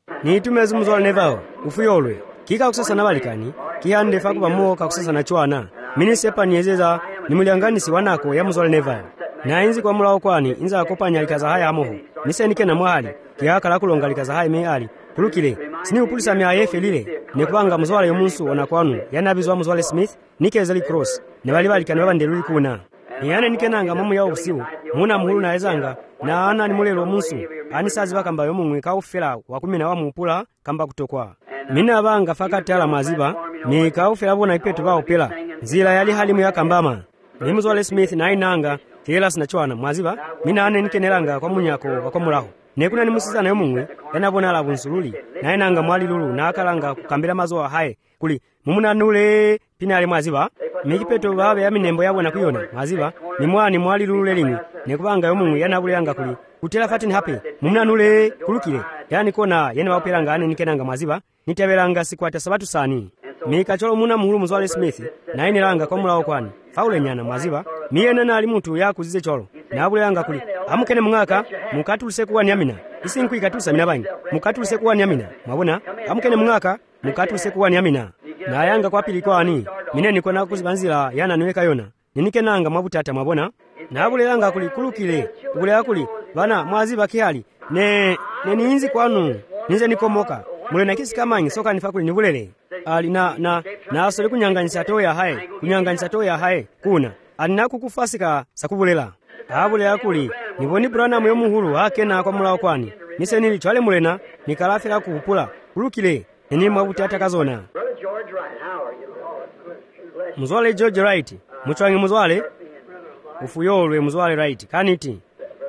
ni tumezu muzwale nevao ufuyolwe kika kusasana balikani kihande fa kubamoka kakusasana chwana minisepa niyezeza nimulianganisi wanako ya muzwale nevao na inzi kwa mulao kwani inza akopanya likaza haya amoho nisenike na mwali kihakala kulonga likaza haya meali kulukile sini upulisa mya yefe lile nekubanga muzwale yomunsu wanakwanu yanabizwa muzwale Smith nikezeli cross ne bali balikani babandeluli kuna niyane nikenanga mamu ya usiu muna muhulu na ezanga na ana nimulelo munsu anisazi bakamba yomumwe kaufela wakumina wa mupula kamba kutokwa mina banga fakatala maziba ni kaufela bona ipetu ba opela zila yali halimu ya kambama ni muzwale Smith na inanga kila sinachwana maziba mina ane nikenelanga kwa munyako wakomulaho nekuna ni musiza na yomumwe yanabona la bunsululi na inanga mwali lulu na akalanga kukambira mazoa haye kuli mumuna nule pinale maziba mikipeto babe ya minembo yabona kuyona maziba ni mwali lulu lelini nekubanga yomumwe yanabulanga kuli kutela fatini hape mumuna nule kulukile yani kona yene wapelanga ane nikenanga maziba nitebelanga sikwata sabatu sani mikacholo muna muhulu muzwale Smith na inelanga kwa mulao kwani faule nyana maziba miyena na ali mutu ya kuzize cholo na abulanga kuli amukene mwaka mukatulise kuwa nyamina isinku ikatusa mina bangi mukatulise kuwa nyamina mabona amukene mwaka mukatulise kuwa nyamina na yanga kwa pili kwa ani mine niko na kuzibanzira yana niweka yona ninikenanga mwabutata mabona na abulanga kuli kulukile ubulea kuli bana mwaziba kihali ne niinzi kwanu nize nikomoka mule na kisi kamanyi soka nifakuli nibulele ali na asole kunyanganyisa toya hae kuna alina kukufasika sakubulela abule akuli niboni Branham yomuhulu hake na kwa mulao kwani nise nili chwale mulena nikalafira kuhupula kulukile nini mwabutata kazona muzwale George Wright muchwangi muzwale ufuyolwe muzwale Wright kaniti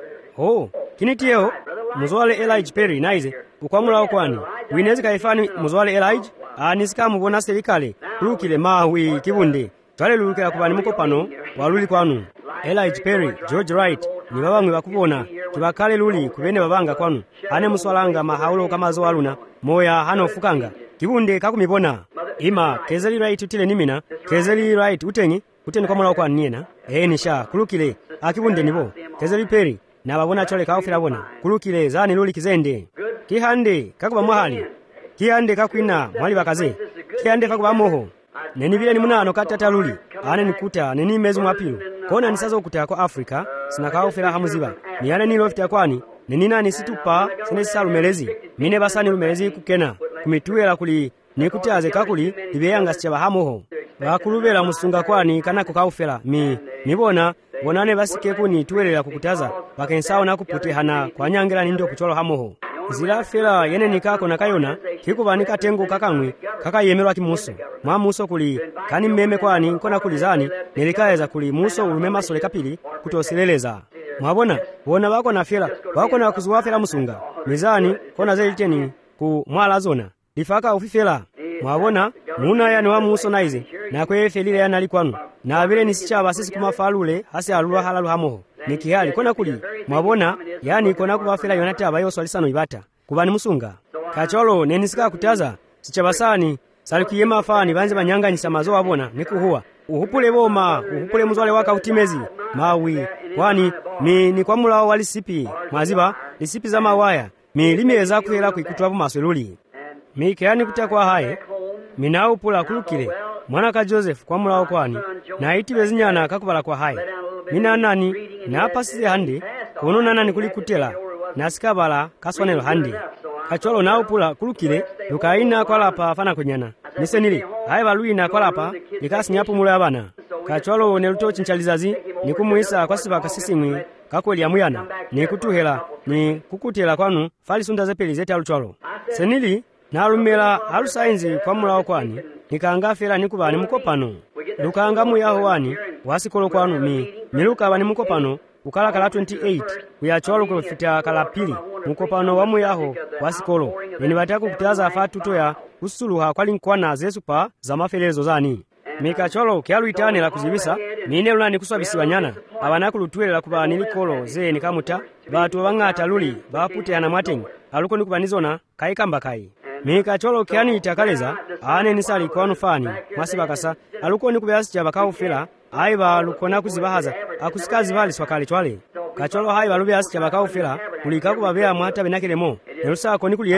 kinitiyo muzwale Elijah Perry naize ukwamulao kwani winezi kaifani muzwale Elijah anisika mubona serikale kulukile mawi kibunde twale lulukela kubani mukopano waluli kwanu Elijah Perry George Wright ni babamwe bakubona kibakale luli kubene babanga kwanu ane muswalanga mahaulo kamazo waluna moya hano fukanga kibunde kakumibona ima Kezeli Wright utile nimina Kezeli Wright uteni kwa mulao kwani niena nisha kulukile akibunde nibo Kezeli Perry na babona chole kaofera bona kulukile zani luli kizende kihande kakuba mwahali kihande kakwina mwali bakaze kihande kakuba moho neni vile ni munano katata luli ane nikuta neni mezu mwapilu kona nisazo ukuta kwa Afrika sinakaofera hamuziba ni ane nilofita kwani neni nani situpa sinesi lumelezi mine basani lumelezi kukena kumituela kuli nikutaze kakuli libeyanga sichaba hamoho bakulubela musunga kwani kanako kaofera mibona bonane basikeku ni tuwelela kukutaza bakensao na kuputehana kwa nyangela nindo kucholo hamoho zila fela yene nikako na kayona kikubani katengo kakamwe kakayemelwa kimuso mwa muso kuli kani mmeme kwani nkona kulizani nilikaeza kuli muso ulumema sole kapili kutosileleza mwabona bona bako na fela bako na kuzuwa fela musunga mizani kona zeliteni ku mwala zona lifaka ufifela mwabona muna yani wa muso naize na kwe felile yana likwanu na vile nisichaba sisi kumafalule hasi alulwa halalu hamoho nikihali kona kuli mwabona yani kona kubafela yonata abayo swalisano ibata kubani musunga kacholo nenisika kutaza sichabasani salikiyema fani banze banyanganyisa mazo wabona nikuhuwa uhupule muzwale waka utimezi mawi kwani ni kwa mulao walisipi maziba lisipi za mawaya limeweza kuhela kuikutwapo masweluli kiyani kutakwa haye minaupula kulukile mwana ka Joseph kwa mulao kwani na itiwe zinyana kakubala kwa haye mina nani na pasisi hande kono nani kulikutela na sikabala kaswanelo hande kacholo na upula kulukile lukaina kwa lapa fana kunyana nisenili haye baluina kwa lapa likasinyapo mula abana kacholo ne lutochi nchalizazi nikumuisa kwa siba kasisimwi kakweli amuyana nikutuhela ni kukutela kwanu fali sunda zepeli zeta lucholo senili na alumela alusainzi kwa mulao kwani nikangafela nikubani mukopano lukanga muyaho wani wasikolo kwanu miluka bani mukopano ukala kala 28 kuyacholo kufita kala pili mukopano wa muyaho wasikolo nini batako kutaza afatuto ya usuluha kwali nkwana zesupa za mafelezo zani mikacholo kyaluitane la kuzibisa mine ulani kuswabisiwa nyana abana kulutwele la kubani likolo ze nikamuta batu bangata luli bapute ana matengi aluko nikubanizona kaikamba kai mikacholo kyani itakaleza ane nisali kwanu fani masibakasa aluko nikubasi chabakaufela aiba lukona kuzibahaza akusikazi bali swakale chwale kacholo haiba lubyasi chabakaufela kulika kubabea mwata benakilemo nerusako nikuliyeza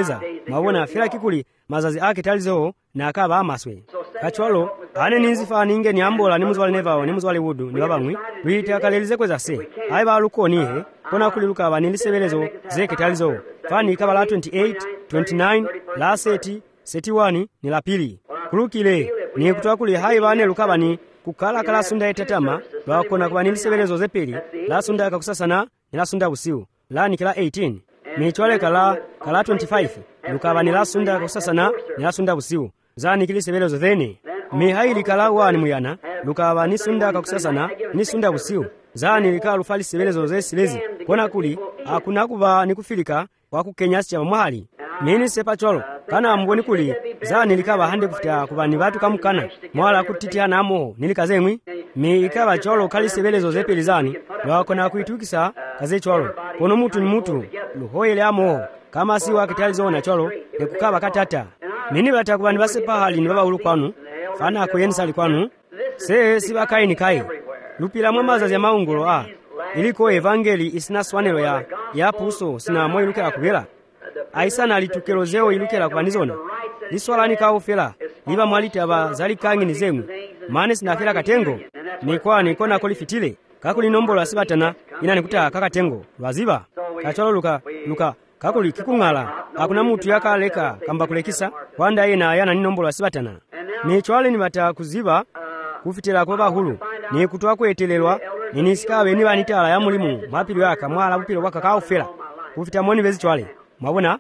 mwabona fera kikuli mazazi ake talizo na akaba amaswe kacholo ane ninzifa ninge nyambola ni muzwale nevao ni muzwale wudu ni babamwi lwita kalelize kweza se ayi balukonihe kona kuli lukaba nilisebelezo zeke talizo fani kaba la 28 29 la 30 31 ni la pili kulukile ni kutoa kuli hayi bane lukaba ni kukala kala sunda etatama lwakona kuba nilisebelezo zepeli la sunda kakusasana ni la sunda usiu la ni kala 18 michwale kala 25 lukaba ni la sunda kakusasana ni la sunda usiu zani kilisebelezo thene mihaili kala wani muyana lukaba ni sunda kakusasana ni sunda usiu zani lika lufali sebelezo zesilezi kona kuli akuna kuba nikufilika wakukenya cha mwali mini sepa cholo kana mboni kuli zani likaba hande kufuta kuba ni batu kamukana mwala kutitiana amo nilikazemwi mi ikaba cholo kali sebelezo zepeli zani lwakona kuitukisa kaze cholo kono mutu ni mutu luhoyele amo kama si wakitalizo na cholo nekukaba katata mini batakuba ni basepa hali ni baba ulukwanu fana kuyensa likwanu se siba kai ni kai lupila mwamaza ya maungulo iliko evangeli isina swanelo ya puso sina moyo lukela kubela aisana litukelo zeo ilukela kubanizona liswala ni kaufela liba mwaliti aba zali kangi ni zemu mane sina fela katengo ni kona kolifitile kakuli nombola sibatana ina nikuta kakatengo lwaziba kacholo luka kakuli kikungala hakuna mutu yakaleka kamba kulekisa kwanda ina yana ni nombola sibatana ni chwale ni bata kuziba kufitela kwa bahulu ni kutoa kwetelelwa ni nisikawe ni banitala ya mulimu mapilo yaka mwala bupilo bwaka kaufela kufita moni bezi chwale mwabona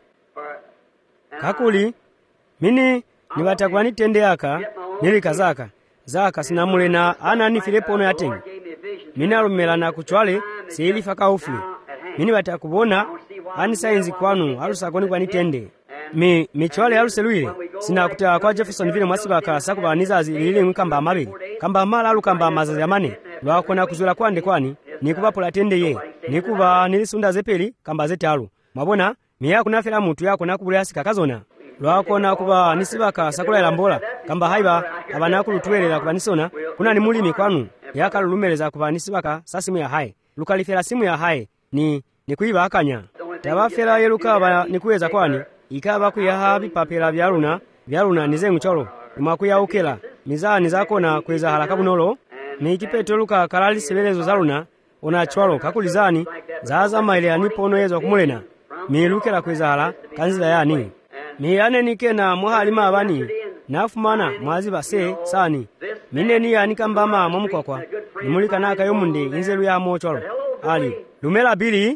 kakuli mini ni batakuwa nitende yaka nilikazaka zaka sinamule na ana ni filepono yatengi mini alumela na kuchwale seilifa kaufi mini batakubona ani sainzi kwanu alusakoni kwa nitende michwale aluseluile sina kuta kwa Jefferson vile mwasibaka sakuba nizazi lili nkamba amabili kamba amala alukamba amazazi amane lwakona kuzula kwande kwani nikuba pola tende ye nikuba nilisunda zepeli kamba zetalu mwabona miya kunafela mutu yako nakubulasi kakazona lwakona kuba nisibaka sakula ilambola kamba haiba abanakulutuwelela kuba nisona kuna ni mulimi kwanu yakalulumeleza kuba nisibaka sasimu ya hai lukalifela simu ya hai ni kuiba akanya tabafela yelukaba nikuweza kwani ikaba kuyaha bipapela byaluna nizengu cholo imakuyawukela mizani zakona kweza haraka bunolo ni kipeto luka kalali sebelezo zaluna ona cholo kakulizani zaza maile anipono yezo kumulena milukela kweza hala kanzila yani miyane nikena muhalima abani nafumana mwaziba se sani mineni yani kambama mwamukwakwa nimulika naka yomunde inzelu ya mo cholo ali lumela bili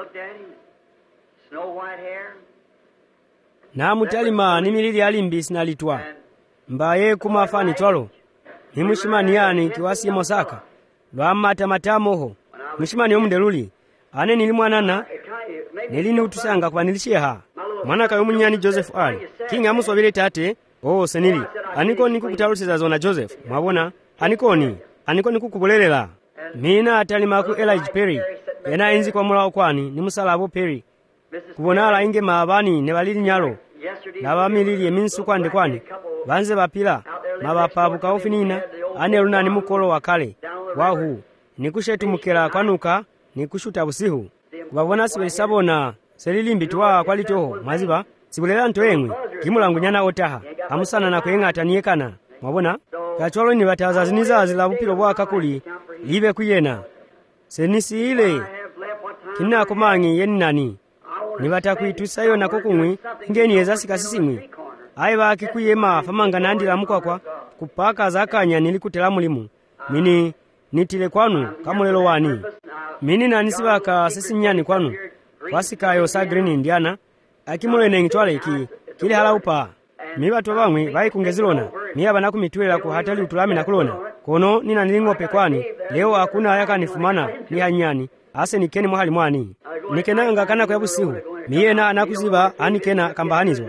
na mutalima nimilili alimbisi nalitwa mbaye kumafani cholo nimushimani yani kiwasi mosaka lwamata matamoho mushimani yomundeluli ane nilimwanana nelini utusanga kwa nilisheha mwana kayomunyani Joseph ali kinga muswabile tate senili aniko nikukutalusiza zona Joseph mwabona anikoni nikukubulelela mina atalima ku Elijah Perry yana enzi kwa mula okwani nimusalabo Perry kubonala inge maabani nebalili nyalo nabamilili eminsu kwande kwani banze bapila mabapabuka ofinina ane lunani mukolo wakale wahu nikushetu mukela kwanuka nikushuta busihu kubabona sibelisabona selilimbi tuwa kwalitoho maziba sibulela ntoemwe kimulangu nyana otaha amusana na kuyengata niyekana mwabona kacholo ni bataza zinizazi la bupilo bwa kakuli libe kuyena senisi ile kina kumangi yeni nani nibata kuitusayo na kukumwi ngeni ezasika sisimwi aiba kikuyema famanga nandila mukwakwa kupaka zakanya nilikutela mulimu mini nitile kwanu kamulelo wani mini nanisibaka sisinyani kwanu kwasikayo sa Green Indiana akimulene ngitwale iki kili hala upa mibatu bamwe bayikungezilona miyaba nakumitwela ku hatali utulami nakulona kono nina nilingope kwani leo hakuna yakanifumana ni hanyani ase nikeni mwali mwani nikenanga kana kwa busihu miyena anakuziba anikena kambahanizwa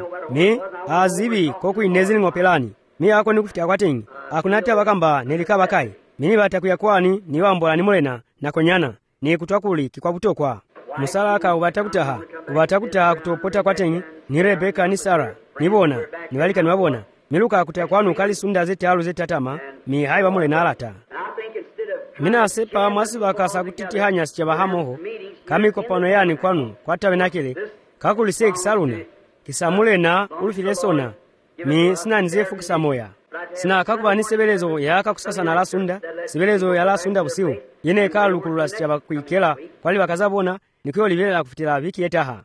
azibi koku inezi ngopelani ako nikufitia kwatengi akunata bakamba nelikaba kai mini batakuya kwani niwambola nimulena nakonyana ni kutwakuli kikwa butokwa musalaka ubatakutaha kutopota kwatengi ni Rebeka ni Sara nibona nibalika niwabona miluka kutia kwanu kali sunda zetalu zetatama hai bamulena alata mina sepa mwasibaka sakutitihanya sichabahamoho kamiko pano yani kwanu kwatawe nakile kakulise kisaluna kisamulena ulufilesona mi sinanzefu kisamoya sina kakubani sebelezo yaka kusasana la sunda sebelezo ya la sunda busiu yene kalukulula sichaba kuikela kwali bakazabona nikuyo livelela kufitila viki yetaha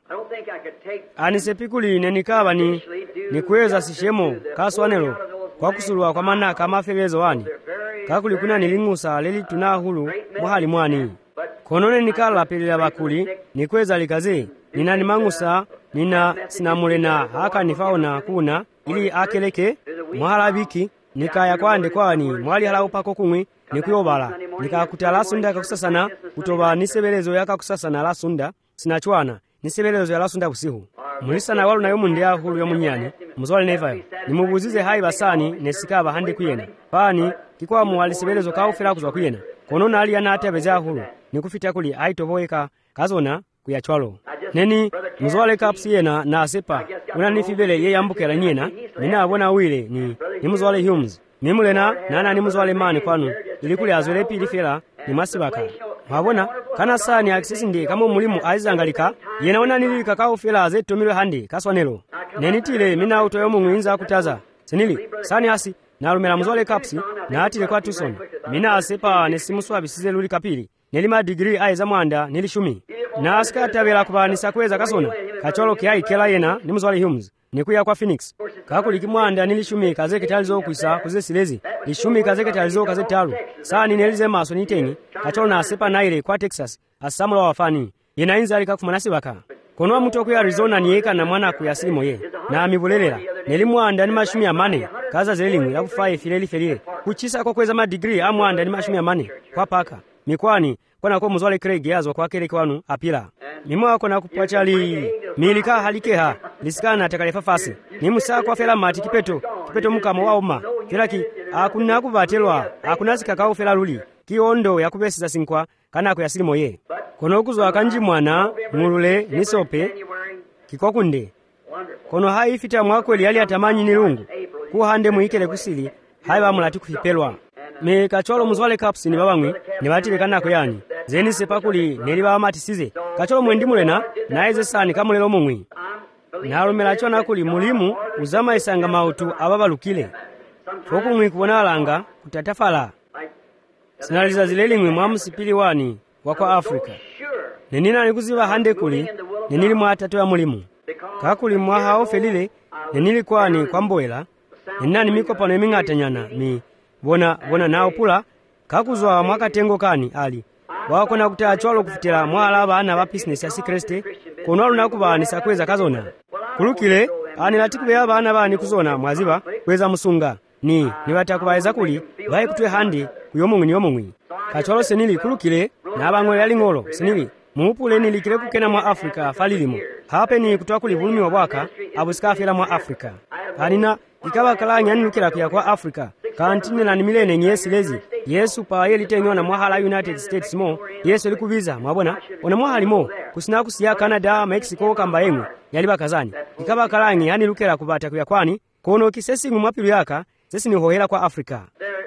anisepikuli nenikaba nikweza sishemo kaswanelo kwa kusulwa kwa manaka amafelezo wani kakuli kuna nilingusa leli tunahulu muhali mwani konone nikala pelela bakuli nikweza likaze nina nimangusa nina sinamulena haka nifaona kuna ili akeleke muhala biki nikaya kwande kwani mwali hala upako kumwi nikuyobala nikakuta la sunda kakusasana kutoba nisebelezo yaka kusasana la sunda sinachwana nisebelezo ya la sunda busihu mulisana walu nayo mundia hulu yo munyani muzwale nevayo nimubuzize hai basani nesikaba hande kuyena pani kikwa muwalisebelezo kaufera kuzwa kuyena konona ali anate beza hulu nikufita kuli aitoboeka kazona kuyachwalo neni muzwale kapsiyena na asepa unanifibele ye yambukela nyena nina abona wile ni muzwale Humes nimulena nana ni muzwale mani kwanu ilikuli azwele pili fela ni masibaka mwabona kana sani akisisi ndi kama mulimu aizangalika yena ona nilika kaufela azetomilwe handi kaswanelo nenitile mina utoyo mungwinza kutaza senili sani hasi nalumela muzwale kapsi na atile kwa Tucson mina asepa nesimuswa bisize luli kapili nelima degree aiza mwanda nilishumi na asikatabela kubanisa kweza kasona kacholo kiai kela yena ni muzwale Humes nikuya kwa Phoenix kakuli kimwanda nilishumi kazeke talizo kuisa kuze silezi lishumi kazeke talizo kaze talu sani nelize maso niteni kacholo na asepa naile kwa Texas asamula wafani yena inza alikakumanasi baka kono mtu okuya Arizona niyeka na mwana kuyasilimo ye na amibulelela nelimwanda ni mashumi amane kaza zelimwe lakufaye fileli felile kuchisa kwa kweza ma degree amwanda ni mashumi amane kwa paka mikwani kona kwa muzwale Craig yazwa kwa kele kwanu apila mimwa kona kupachali milika halikeha lisikana takalefa fasi ni musa kwa fela mati kipeto mukama waoma filaki akuna kubatelwa akuna sikakao fela luli kiondo yakubesiza sinkwa kana kuyasilimo ye kono kuzwa kanji mwana mulule nisope kikokunde kono hai fita mwakweli yali atamanyi nilungu kuhande muikele kusili hai bamulati kufipelwa me kacholo muzwale kapsi ni babamwe ni batile kana kuyani zeni sepakuli neli bamatisize kacholo mwendimulena naeze sani kamulelo mumwi nalumela chona kuli mulimu uzama isanga mautu ababalukile fokumwi kubona alanga kutatafala sinaliza zilelimwe mwamusipili wani wakwa Afrika nenina nikuziva hande kuli nenili mwatatu ya mulimu kakuli mwahao felile nenili kwani kwa mboela nenani mikopa neming'atanyana bona nao pula kakuzwa mwakatengo kani ali wakona kutaa chwalo kufitila mwala abana ba business ya Sikreste kono alunakubanisa kweza kazona kulukile anilatikube abana bani kuzona mwaziba kweza musunga ni batakubaeza kuli baye kutwe handi kuyomongwi kachwalo senili kulukile na abangwe yali ngolo senili muupule nilikile kukena mwa Afrika falilimo hape ni kutwa kuli bulumi wa bwaka abusikafela mwa Afrika kanina ikaba kalanya nilukila kuya kwa Afrika kantine na nimilene nyesi lezi Yesu pa yeli tenywa na mwahala United States mo Yesu likubiza mwabona ona mwahali mo kusina kusiya Canada Mexico kamba yenu yali bakazani ikaba kalanyi yani lukela kubata kuya kwani kono kisesi ngumwapilu yaka sesi ni hohela kwa Afrika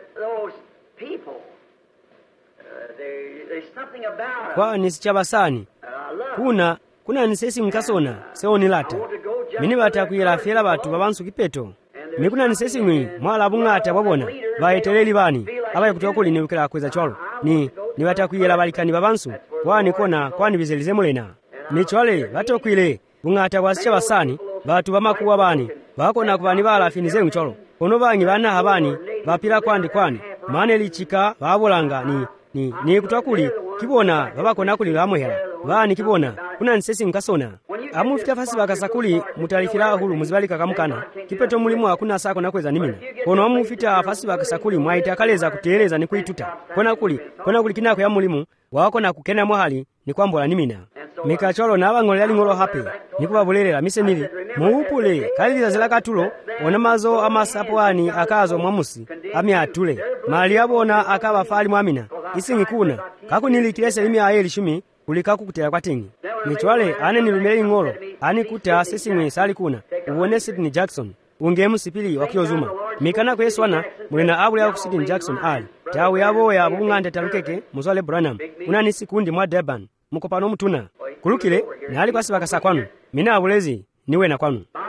kwa nisichabasani kuna nisesi mkasona seoni lata mini batakuyela fela batu babansu kipeto mikuna nisesi mwi mwala bungata wabona baeteleli bani abaye kutokuli niwekela kweza chwalo ni batakuyela balikani babansu kwani bizelize mulena ni chwale batokwile bungata kwasicha basani batu bamakuwa bani bakona kubani bala finize mchwalo kono banyi bana habani bapira kwani mane lichika babolanga ni kutokuli kibona babakona kuli bamwehela bani kibona kuna nisesi mkasona amufita fasi bakasakuli mutalifira hulu muzibalika kamukana kipeto mulimu hakuna sako nakweza nimina kono amufita fasi bakasakuli mwaita kaleza kuteleza ni kuituta kona kuli kinako ya mulimu wako na kukena mwahali ni kwambola nimina mikacholo na abangole yali ngolo hape nikubabulelela misenili muupule kaliliza zilaka tulo onamazo amasapwani akazo mwamusi amiatule mali abona akaba fali mwamina isingi kuna kakunilikilese limi ayeli shumi kulikaku kutela kwa tingi nichwale ane nilumele ngolo ani kuta sesimwe sali kuna uone Sidney Jackson ungemu sipili wakiozuma mikana kweswana mulena abule ya Sidney Jackson ali tawe yabo ya bungande talukeke muzwale Branham unani sikundi mwa Durban mukopano mutuna kulukile nali kwasi bakasa kwanu mina abulezi niwe na kwanu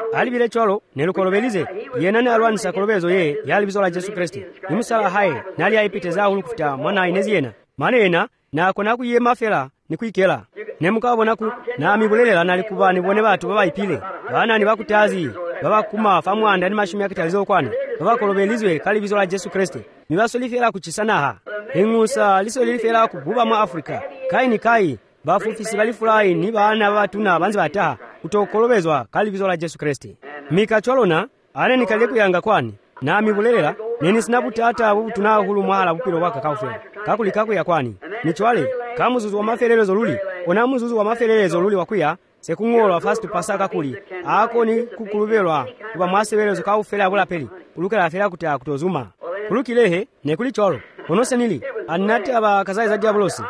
alibile cholo nelukolobelize yenani alwanisa kolobezo ye yalibizo la Yesu Kristo nimusala haye nali ayipiteza hulu kufita mwana inezi yena manena nako nakuyema fela nikuikela nemukabona ku nami bulelela nali kuba nibone batu babayipile bana ni bakutazi babakuma famwanda ni mashumi yakitalizo kwana babakolobelizwe kalibizo la Yesu Kristo nibasolifera kuchisanaha engusa lisolifera kububa mu Afrika kaini kai bafufisi balifulai ni bana batuna banzi bataha kutokolobezwa kalibizo la Yesu Kristo mikacholona ane nikale kuyanga kwani nami bulelela neni sinabutata butuna hulu mwahala bupiro waka kaufera kakuli kakuya kwani nichwale kamuzuzu wa maferelezo luli ona muzuzu wa maferelezo luli wakuya sekungolwa fast pasaka kuli ako ni kukulubelwa kuba mwasebelezo kaufera bula peli ulukela fera kuta kutozuma kulukilehe ne kuli cholo onose nili anati aba kazayi za diabolosi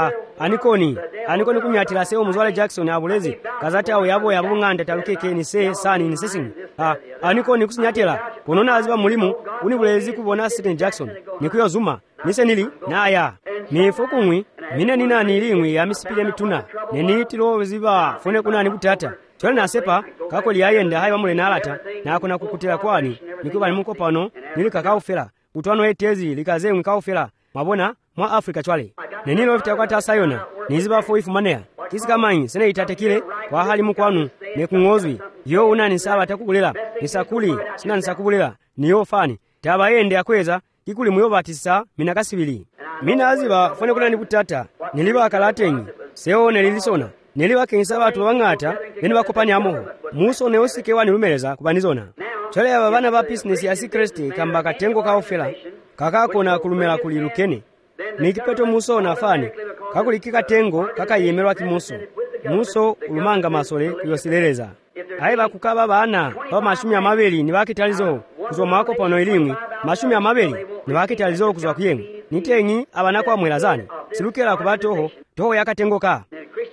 anikoni kunyatira seo muzwale Jackson abulezi kazati awo yabo yabunganda talukeke ni se sani ni sesing anikoni kusinyatira ponona aziba mulimu unibulezi kubona Sidney Jackson nikuyo zuma nise nili naya mifukumwi mine nina nilimwi ya misipile mituna nenitilo ziba fone kuna nibutata chole nasepa kako liyayenda hayi bamule nalata na akona kukutira kwani nikuba nimuko pano nili kakaufera utwano etezi likazemwe kaufera mabona mwa Afrika chwale nenilo vitakata sayona niziba fo ifumanea kisikamanyi sene itatekile kwa hali mukwanu nekungozwi yo unani saba takubulela nisakuli sina nisakubulela niyo fani taba yende akweza kikuli muyo batisa minakasibili mina aziba fone kuna nibutata niliba akalatenyi seo nelilisona niliba kenisa batu babangata bene bakopani amoho muso neosike wani lumeleza kubanizona chole abana ba business ya Kristo kamba katengo kaofela kakakona kulumela kulilukene nikipeto muso nafani kakulikika tengo kakayemerwa kimuso muso ulumanga masole kuyosileleza aiba kukaba bana ba mashumi amabeli ni bakitalizo kuzoma wako pano elimwi mashumi amabeli ni bakitalizo kuzwa kuyengu nitenyi abana kwa mwelazani silukela kubatoho toho yakatengoka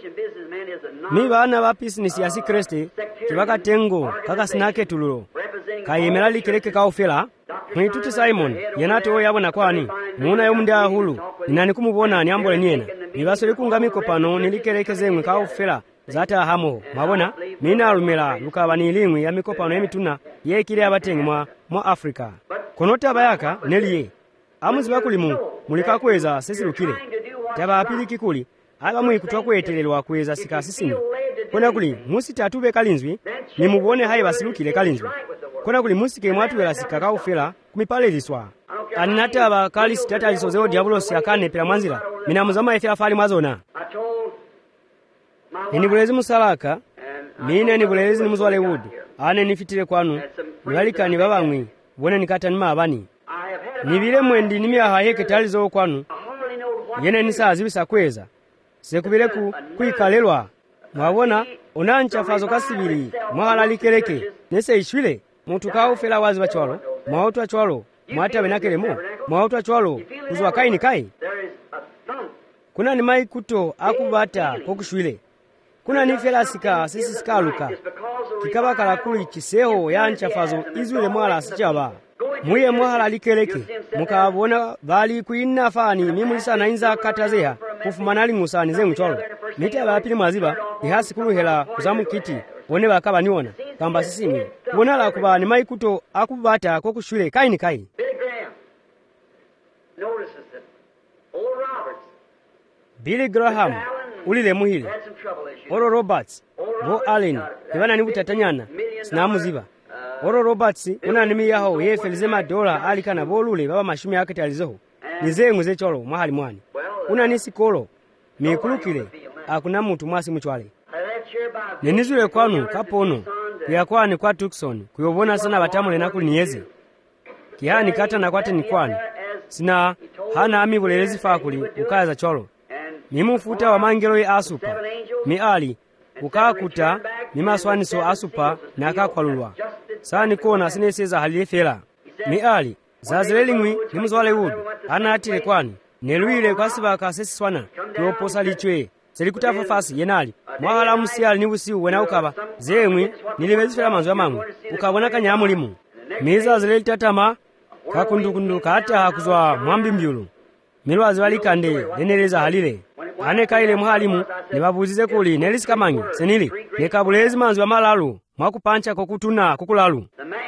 mi bana ba business ya Kristo kibakatengo kakasinake tululo kayemera likeleke kaofela mwituti Simon yenato yabona kwani muna yomunda hulu nani kumubona ni ambole niena nibasole kungamiko pano nilikelekeze kaofela zata hamo mabona mina alumela lukabani limwi ya mikopano emituna yekile abatengi mwa Afrika konota bayaka neliye amuzi bakulimu mulika kweza sesilukile taba apili kikuli aba mwi kutwa kwetelelwa kweza sikasisini kona kuli musi tatube kalinzwi nimubone hayi basilukile kalinzwi kona kuli musike mwatuwela sika kaufela kumipaleliswa anata aba kalisi tata lisozeo diabolos yakane pela mwanzila mina muzama efela fali mwazona nibulezi musalaka mina nibulezi ni muzwale wood ane nifitile kwanu nibalika ni babamwi bone nikata nima abani nibile mwendi nimiaha heke talizo kwanu yene nisa azibisa kweza sekubile kuikalelwa mwabona onancha fazo kasibili mwahala likeleke nese ishwile mutu kaufela wazi bachwalo mwaotu achwalo mwata benakelemo mwaotu achwalo kuzwa kai ni kai kuna ni mai kuto akubata kokushwile kuna ni fela sika sisi sikaluka kikaba kalakuli chiseho ya nchafazo izwile mwala asichaba muye mwahala likeleke mukabona bali kuinna fani mimulisa na inza katazeha kufumanali musani zengu cholo nita bapili maziba ihasi kuluhela kuzamu kiti one bakaba niona kamba sisimi bona la kuba ni mai kuto akubata kokushwile kai ni kai Billy Graham ulile muhile Oro Roberts Bo Allen ibana ni butatanyana sinamuziba Oro Roberts unanimi yaho yefelizema dola alikana bolule baba mashumi yake talizo nizengu ze cholo mahali mwani unanisi kolo mikulukile akuna mtu mwasi mchwale nenizule kwanu kapono kuyakwani kwa Tucson kuyobona sana batamule nakuli niyeze kihani kata na kwate ni kwani sina hana ami bulelezi fakuli ukaza cholo nimufuta wa mangelo ye asupa miali ukakuta nimaswaniso asupa nakakwalulwa sani kona sineseza halifela miali zazilelingwi nimuzwale wood anatile kwani nelwile kwasiba kasesiswana kuyoposa lichwe selikutafa fasi yenali mwahala musiali nibusi wena ukaba zemwi nilibezifela manzo yamamwe ukabona kanyamulimu miza zileli tatama kakundukundu kata hakuzwa mwambi mbyulu milwazi walikande leneleza halile ane kaile mhalimu nibabuzize kuli nelisi kamangi senili nekabulezi manzo ya malalu mwakupancha kokutuna kukulalu.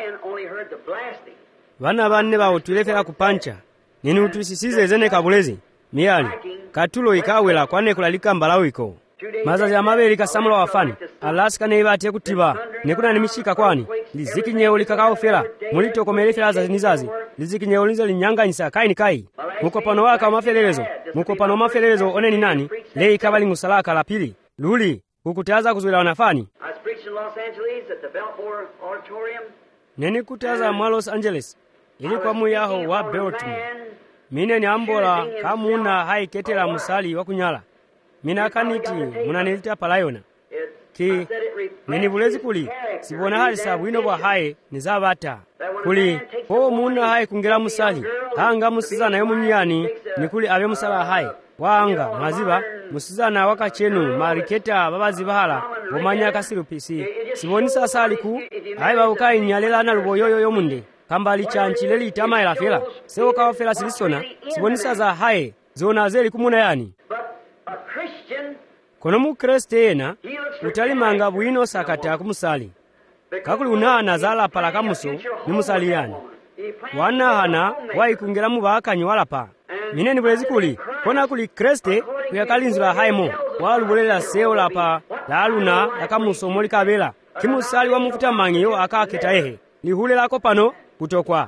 Vana vanne vautulefera kupancha nini utusisize zene kabulezi miyali katulo ikawela kwane kulalika mbalawiko mazazi amabeli kasamula wafani Alaska neivate kutiba nekuna nimishika kwani liziki nyeo likakaofera mulitokomelefera zazinizazi liziki nyeo linzo linyanganyisa kaini kai mukopano waka wamafelerezo mukopano wamafelerezo oneni nani lei kabali musalaka la pili luli kukutaza kuzuila wanafani neni kutaza mwa Los Angeles ili kwa muyaho wa Baltimore mine ni ambola kamuna haiketela musali wa kunyala mina kaniti munanilita palayona ki nini bulezi kuli sibona hali sabwino bwa haye nizabata kuli po muna haye kungela musali hanga musizana yo munyani nikuli abe musala haye wanga maziba musizana wakachenu mariketa babazi bahala bomanya kasirupisi siboni sasa aliku haye babukai nyalela na luboyoyo yo munde kambali chanchile litama ela fela sewo kawa fela silisona siboni sasa haye zona zeli kumuna yani kono mu Kriste ena utalimanga bwino sakata kumusali kakuli unana zala pala kamuso ni musali yani wana hana waikungela mu bakanyi walapa mineni bulezi kuli kona kuli Kriste kuyakalinzula haimo walubulela seo lapa laluna akamuso moli kabela kimusali wa mufuta mangiyo akaketa ehe lihule lako pano kutokwa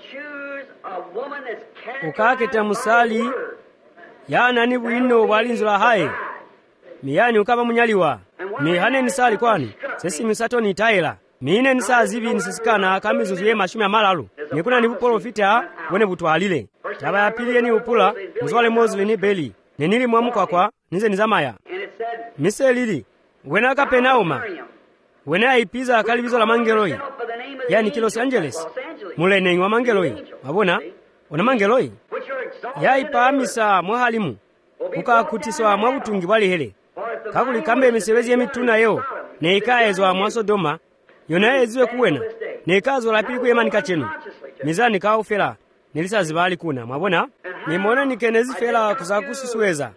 ukaketa musali yana ni bwino walinzula haye miyani ukaba munyaliwa mihane nisali kwani sesi misato ni taila mine nisa zibi nisisikana kamizuzu ye mashumi amalalu nikuna nibuprofita wene butwalile taba ya pili yeni upula mzwale mozuli ni beli nenili mwamuka kwa nize nizamaya mise lili wena Kapenauma wena ipiza akalibizo la mangeloi yani Los Angeles mulene wa mangeloi mabona ona mangeloi ya ipamisa mwahalimu ukakutiswa mwabutungi bwali hele kakuli kambe emisebezi emituna yo neikaezwa mwa Sodoma yona eziwe kuwena neikazo la pili kuyemanika chenu mizani kaufela nilisazibali kuna mwabona nimona nikenezi fela kusakususuweza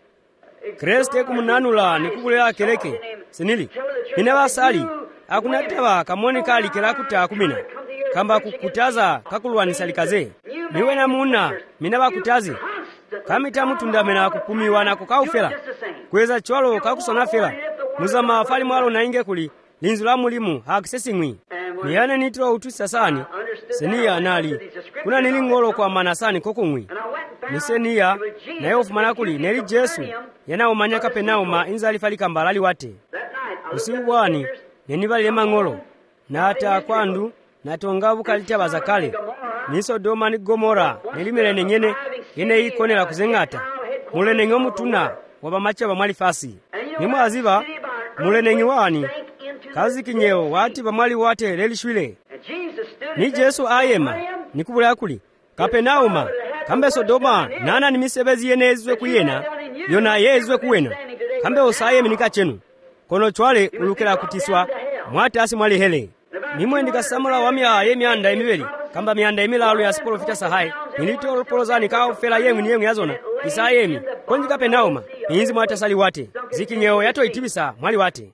Kriste kumunanula nikukulela keleke sinili minabasali akunataba kamoni kali kela kuta kumina kamba kukutaza kakulwanisa likaze niwe na muna minaba kutazi kamita mutunda mena kupumiwa na kukaufela kweza chwalo kakusona fela muzama afali mwalo na inge kuli linzula mulimu hakisesimwi miyane nitro utusa sani senia nali kuna nilingolo kwa manasani kokungwi nisenia na yofu manakuli neli Jesu yana umanya Kapenauma inzali falika mbalali wate usiubwani nenibali mangolo na hata kwandu na tongabu kalita bazakale ni Sodoma ni Gomora nelimele nenyene yene ikonela kuzengata mulenengi omutuna wabamacha bamwali fasi nimwe aziba mulenengi wani kazi kinyeo wati bamwali wate lelishwile ni Jesu ayema nikubula kuli Kapenauma kambe Sodoma nana ni misebezi yenezwe kuyena yona yezwe kuwena kambe osayemi nikachenu kono chwale ulukela kutiswa mwatasi mwali hele nimwe ndikasamula wamya yemyanda emibeli kamba myanda emilalu ya siprofita sahai nilito polozani kaufela yemwe niyemwe yazona isayemi konji Kapenauma inzi mwatasali wate zikinyeo yato itibisa mwali wate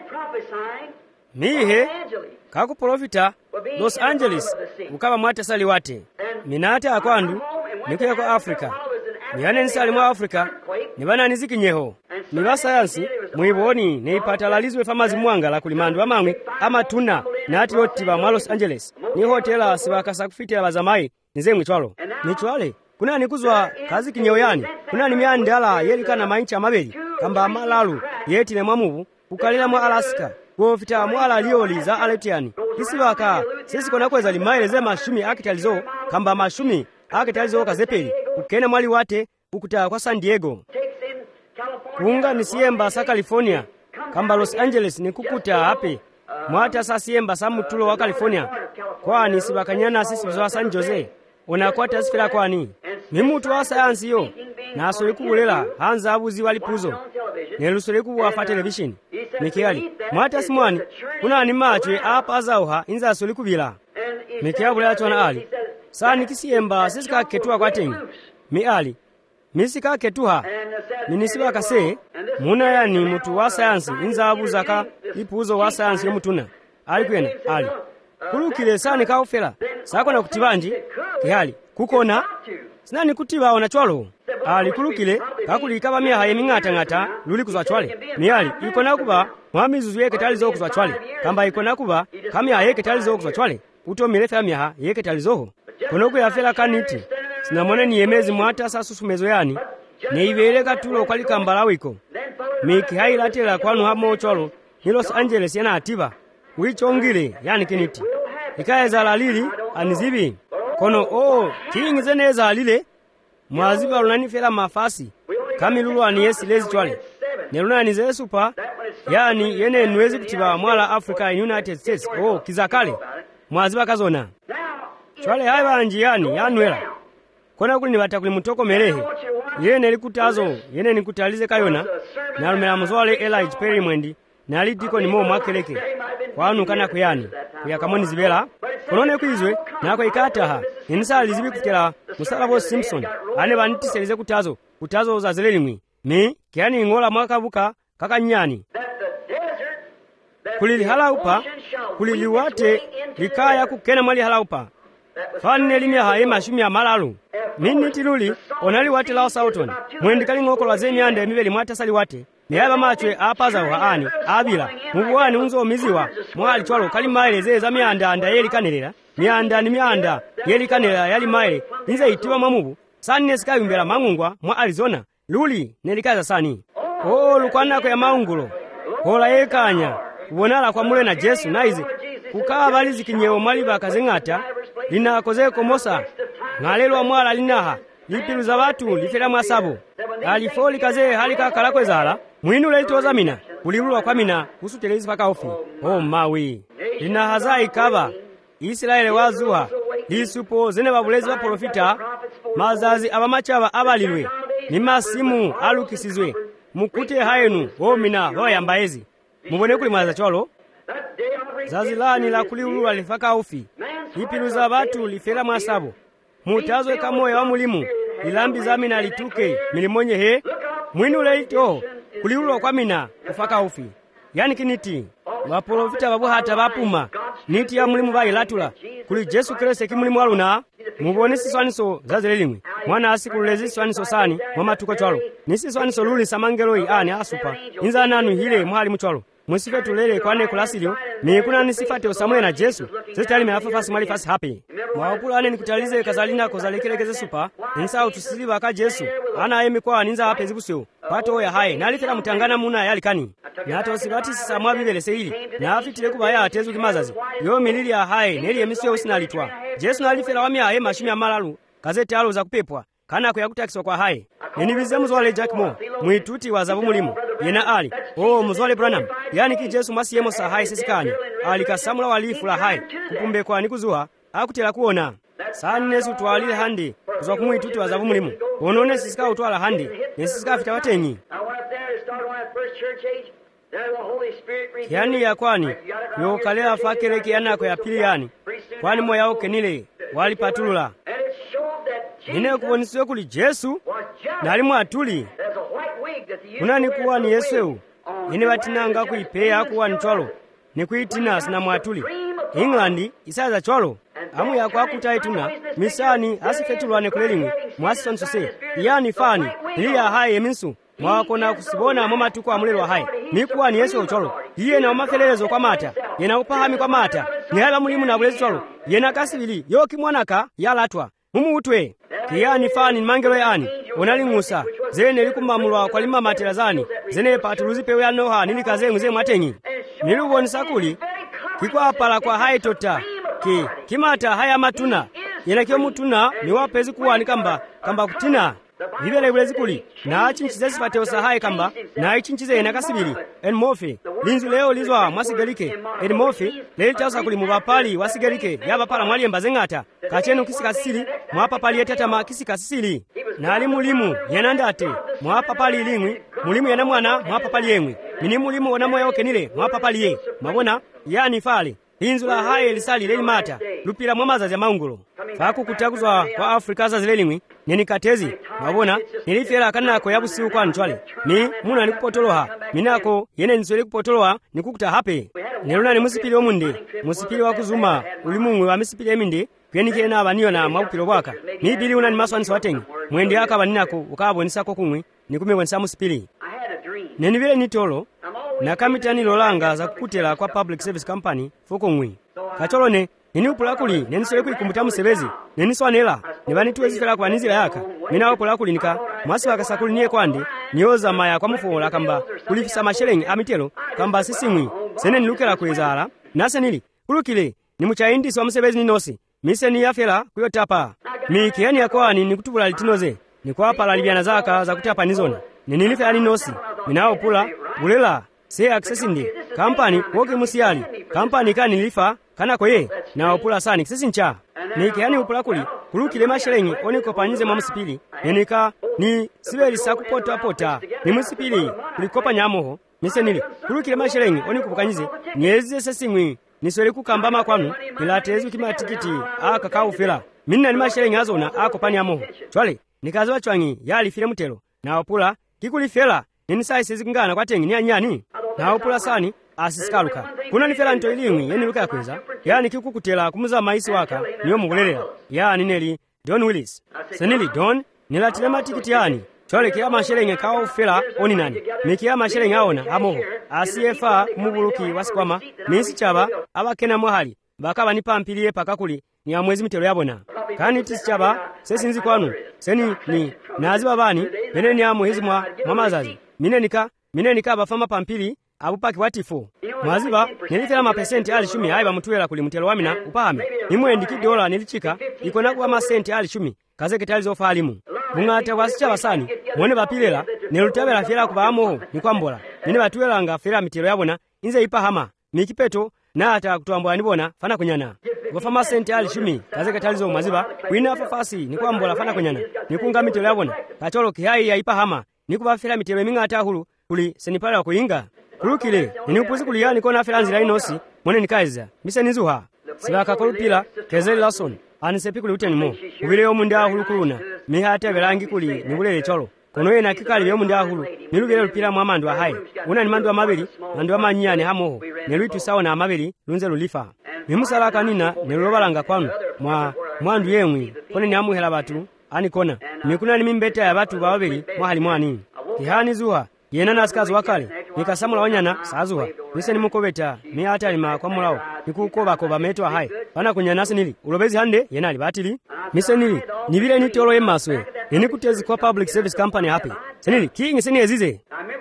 mihe kakuprofita Los Angeles ukaba mwatasali wate minata akwandu nikuya kwa Afrika miyane nisali mwa Afrika nibana nizikinyeho niba sayansi muiboni neipatalalizwe famazi mwanga la kulimandu amangwe amatuna na ati yotiba mwa Los Angeles ni hotela sibakasa kufitela bazamai nizemwe chwalo ni chwale kuna nikuzwa kazi kinyeho yani kuna ni myandala yelikana maincha mabeli kamba malalu yetile mwamubu ukalila mwa Alaska wofita mwala lioli za aletiani kisibaka sisi kona kweza limaile ze mashumi akitalizo kamba mashumi akitalizo kazepeli ukene mwali wate ukuta kwa San Diego kuunga ni siemba sa California kamba Los Angeles ni kukuta hape mwata sa siemba sa mutulo wa California kwani sibakanyana sisi bizwa San Jose unakwata sifira kwani ni mutu wa sayansi yo na asole kubulela hanza abuzi walipuzo nelusole kuwa fa television mikiali mwata simwani kuna ni machwe apa zauha inza asole kubila mikiabula chona ali sani kisiemba sisika ketua kwa tengi miali misika ketuha minisiba kase muna yani mutu wa sayansi inza abuzaka ipuzo wa sayansi yomutuna ali kwena ali kulukile sani kaufela sakona kutibanji kihali kukona sinani kutiba ona chwalo ali kulukile kakulika bamya haye ming'ata luli kuzwa chwale miyali ikona kuba mwamizuzu yeke talizo kuzwa chwale kamba ikona kuba kamya yeke talizo kuzwa chwale utomile famya yeke talizo kono kuyafela kaniti sinamone ni yemezi mwata sasusumezo yani neibele katulo kwali kambalawiko miki hailatela kwanu hamo chwalo ni Los Angeles yana atiba wichongile yani kiniti ikaeza lalili anizibi kono kingi zeneza alile mwaziba lunanifela mafasi kamilulu aniyesi lezi chwale neluna nize supa yani yene nwezi kutiba mwala Africa United States kizakale mwaziba kazona chwale haiba anjiyani yanwela kona kuli nibatakuli mutoko melehe yene likutazo yene nikutalize kayona nalumela muzwale Elijah Perry mwendi nalidiko ni momo akeleke kwanu kana kuyani kuyakamoni zibela konone kwizwe nako ikataha nisali zibi kutela musalabo Simpson ane bantiselize kutazo za zelelimwi mi kiani ngola mwakabuka kakanyani kulili halaupa kuliliwate likaya kukena mwali halaupa fanne limya haye mashumi ya malalu minni tiluli onali wate lao Sauton mwendikali ngoko lwa zemyanda emibeli mwatasali wate niyaba machwe apaza waani abila mubuwani unzo omiziwa mwali chwalo kali maile zeza myanda yeli kanelela myanda ni myanda yeli kanelela yali maile nize itiwa mamubu sani nesika yumbela mangungwa mwa Arizona luli nelikaza sani lukwanako ya maungulo hola yekanya ubonala kwa mule na Jesu naize kukaa balizi kinyewo maliba kazengata linakozeko mosa ngalelo mwala linaha lipiluza watu lifela mwasabo alifoli kaze halika kalakwezala mwinu leitoza mina kulilulwa kwa mina kusutelezi paka ofi mawi linahazai kaba Israeli wazuha lisupo zene babulezi ba profita mazazi abamachaba abalilwe ni masimu alukisizwe mukute haenu mina hoyambaezi mubone kuli mwaza cholo zazilani la kuliulwa lifaka ofi lipiluza watu lifela mwasabo mutazwe kamoya wa mulimu ilambi zamina lituke milimonye mwinu leito kuliulwa kwa mina kufaka ofi yani kiniti waprofita babu hata bapuma niti ya mulimu bailatula kuli Jesu Kristo kimulimu aluna mubone siswaniso zazilelimwe mwana asikulezi siswaniso sani mwamatuko chwalo nisi siswaniso luli samangeloi ani asupa inza nanu hile mwali mchwalo musife tulele kwane kulasilio mikuna nisifate osamwe na Jesu zitali meafafasi mwali fasi hapi mwapula ane nikutalize kazalina kozalekelekeze supa ninsa utusiliba ka Jesu ana ayemi kwa ninza hape zibusio pato ya hae nalitela mutangana muna yalikani nato osibati sisamwa bibele seili na afitile kubaya atezu kimazazi yo milili ya hae neli emisio usinalitwa Jesu nalifela wami ahe mashimi ya malalu gazete alo za kupepwa kana kuyakutakiswa kwa hae ninibize muzwale Jack Moore mwituti wa zabu mulimu yena ali muzwale Branham yani ki Jesu masiyemo sa hae sisikanya alikasamula walifu la hae kupumbe kwa nikuzua akutela kuona sani nesu tuwalile handi kuzwa kumwituti wa zabu mulimu onone sisika utwala handi nesisika fita watenyi yani ya kwani yokalela fakeleki yanako ya pili yani kwani moya oke nile wali patulula nine kubonisiwe kuli Jesu nalimu atuli kunani kuwa ni Yesu nine batinanga kuipea kuwa ni chwalo ni kuitina sina mwatuli England isaza chwalo amu ya kwa kutaituna misani asifetulwane kulelimwe mwasisonso se yani fani ili ya hae eminsu mwakona kusibona momatuko amulelwa hae nikuwa ni Yesu chwalo iye na omakelelezo kwa mata yena upahami kwa mata nihala mulimu na bulezi chwalo yena kasibili yoki mwanaka yalatwa mumutwe kiyani fani mangelo yani onalingusa zene likumamulwa kwa lima materazani zene patuluzi pewe anoha nilikaze nguze mwatenyi nilubonisa kuli kikwa pala kwa hae tota kimata haya matuna yena kyo mutuna ni wapezi kuwa ni kamba kutina ibele bulezi kuli na achinchize sipate osahaye kamba na ichinchize yena kasibili enmofe linzu leo lizwa mwasigalike enmofe lelitausa kuli mubapali wasigalike yabapala mwali embazengata kachenu kisikasili mwapapali etatama kisikasili na alimulimu yena ndate mwapapali ilingwi mulimu yena mwana mwapapali yengwi mini mulimu onamoya okenile mwapapali ye mabona yani fali linzu la haye lisali leli mata lupila mwamaza za maungulo faku kutakuzwa kwa Afrika za zilelimwi neni katezi wabona nilifera kanako yabusiku kwanu chwale ni muna nikupotoloha minako yene niswele kupotoloha nikukuta hape neluna ni musipili omunde musipili wakuzuma ulimungwe wa misipili eminde kwenikile na abaniyo na mwakupilo bwaka ni bili una ni maswani swatengi mwende yaka abaninako ukabwenisako kumwe nikumebwenisa musipili neni vile nitolo na kamitani lolanga za kukutela kwa Public Service Company fukumwe kacholone nini upulakuli nenisole kulikumbuta musebezi neniswanela nibanituwezifela kwa nizila yaka mina upulakuli nika mwasi wakasakuli niye kwande nioza maya kwa mufola kamba kulifisa mashelengi amitelo kamba sisimwi sene nilukela kwezala nase nili kulukile ni muchaindisi wa musebezi ninosi mise ni yafela kuyotapa mikiyani yakwani nikutubula litinoze nikwapala libyana zaka za kutapa nizona ninilifela ninosi mina upula bulela se accessindi kampani woke musiyali kampani kani lifa kana koye na upula sani kisincha nikiyani upula kulukile mashelengi onikopanyize mwa musipili nenika ni sibeli sakupota pota ni musipili kulikopa nyamoho mise nili kulukile mashelengi onikupanyize nyezi sesimwi niswele kukambama kwanu nilatezu kimatikiti aka kaufela minna ni mashelengi azona ako pani amoho chwale nikaziwa chwangi yali file mutelo na upula kikulifela ninisai sizikungana kwa tengi ni anyani na upula sani asisikaluka kuna nifela nto ilimwi yeni luka ya kweza yani kikukutela kumuza maisi waka niyo mukulelela yani neli Don Willis senili Don nilatile matikiti yani chole kia mashelenge kawa ufela oni nani mikia mashelenge aona amoho asiefa kumubuluki wasikwama nisi chaba abakena mwahali bakaba nipampilie pakakuli ni ya mwezi mitelo yabona kani tisi chaba sesinzi kwanu seni ni naziwa bani beneni ya mwezi mwa mamazazi minenika bafama pampili abupaki watifo mwaziba nilifela mapesenti ali 10 aiba mutuela kuli mutelo wamina upahame nimwendi dola nilichika ikona kuwa masenti ali 10 kazeke tali zofa alimu bungata wasicha basani mwone bapilela nelutabela fela kuba amoho nikwambola nine batuela nga fela mitelo yabona inze ipahama mikipeto na ata kutuambwa nibona fana kunyana bafama senti ali 10 kazeke tali zo mwaziba kuina fafasi nikwambola fana kunyana nikunga mitelo yabona kacholo kihai ya ipahama nikuba fela mitelo mingata hulu kuli senipala kuinga kulukile niniupuzi kuliyani kona fela nzila inosi mwone nikaiza mise nizuha sibaka kolupila Kezeli Lawson anisepi kuli utenimo ubile omunde ahulukuluna mihate belangi kuli nibulele cholo kono yena kikali yomunde ahulu nilugele lupila mwamandu ahai una ni mandu amabili mandu amanyane hamoho neluitu sawa na amabili lunze lulifa nimusala kanina nelulobalanga kwanu mwandu yemwi kone ni amuhela batu ani kona mikuna ni mimbeta ya batu babili mwahali mwani kihani zuha yena nasikazi wakale nikasamula wanyana sazuha nise ni mukobeta ni hata lima kwa mulao nikukoba koba meto hai pana kunyana nili ulobezi hande yena libatili nise nili nibile ni tolo emaswe nikutezi kwa Public Service Company hapi senili kingi seni ezize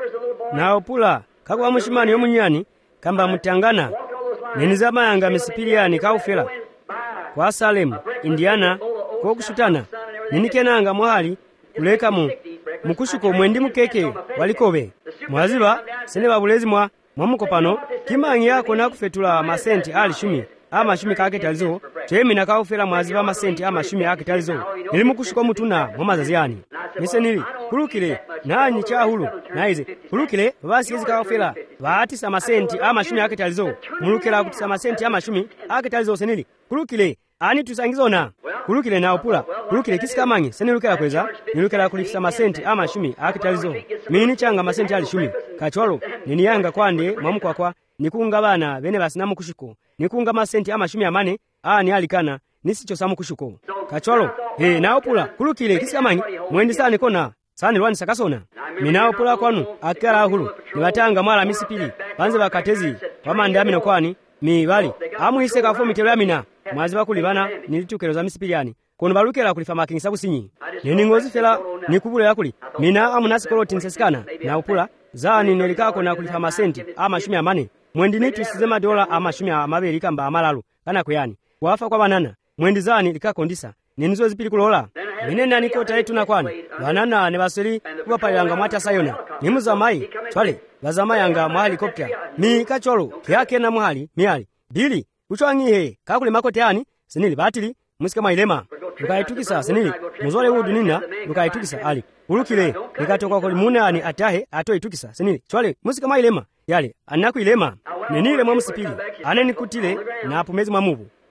na opula kakwa mushimani yomunyani kamba mutangana nenizama yanga misipiliani kaufela kwa Salem Indiana kwa kushutana ninikenanga mwahali kuleka mukushuko mwendi mukeke walikobe mwaziba sene babulezi mwa mukopano kimangi yako na kufetula masenti ali 10 ama 10 kake talizo chemi na kaufela mwaziba masenti ama 10 yake talizo nilimukushuko mutuna mamazazi yani mise nili kulukile nanyi chahulu naize kulukile basi hizi kaufela baati sama senti ama 10 yake talizo mulukela kuti sama senti ama 10 yake talizo senili kulukile ani tusangizona kulukile na upula kulukile kisikamanyi senilukela kweza nilukela kulifisa masenti ama 10 akitalizo mini changa masenti ali 10 kachwalo nini yanga kwande mwamukwakwa nikunga bana bene basinamu kushuko nikunga masenti ama 10 amane ani alikana nisicho samu kushuko kachwalo na upula kulukile kisikamanyi mwendi sani kona sani lwani sakasona mina upula kwanu akara hulu nibatanga mwala misipili banze bakatezi wamande amino kwani mi bali amuhise kafu mitelo yamina mwazi bakulibana nilitukelo za misipiliani kono balukela kulifa makinisa businyi nini ngozi fela nikubule yakuli mina amunasi koloti nsesikana na upula zani nelikako na kulifa masenti ama 10 amane mwendi nitu sizema dola ama 10 amabeli kamba amalalu kana kuyani wafa kwa banana mwendi zani likako ndisa ninizo zipili kulola minene anikota yetu na kwani banana ne baseli kubapalanga mwata sayona nimuza mai twale bazama yanga mwa helicopter mi kacholo kyake na mwali miali bili uchwangihe kakule makote yani senili batili musika mailema lukaitukisa senili muzole udu nina lukaitukisa ali ulukile nikatoka kwa limuna ani atahe atoitukisa senili chwale musika mailema yale anaku ilema nenile mwa msipili aneni kutile na apumezi mwa mubu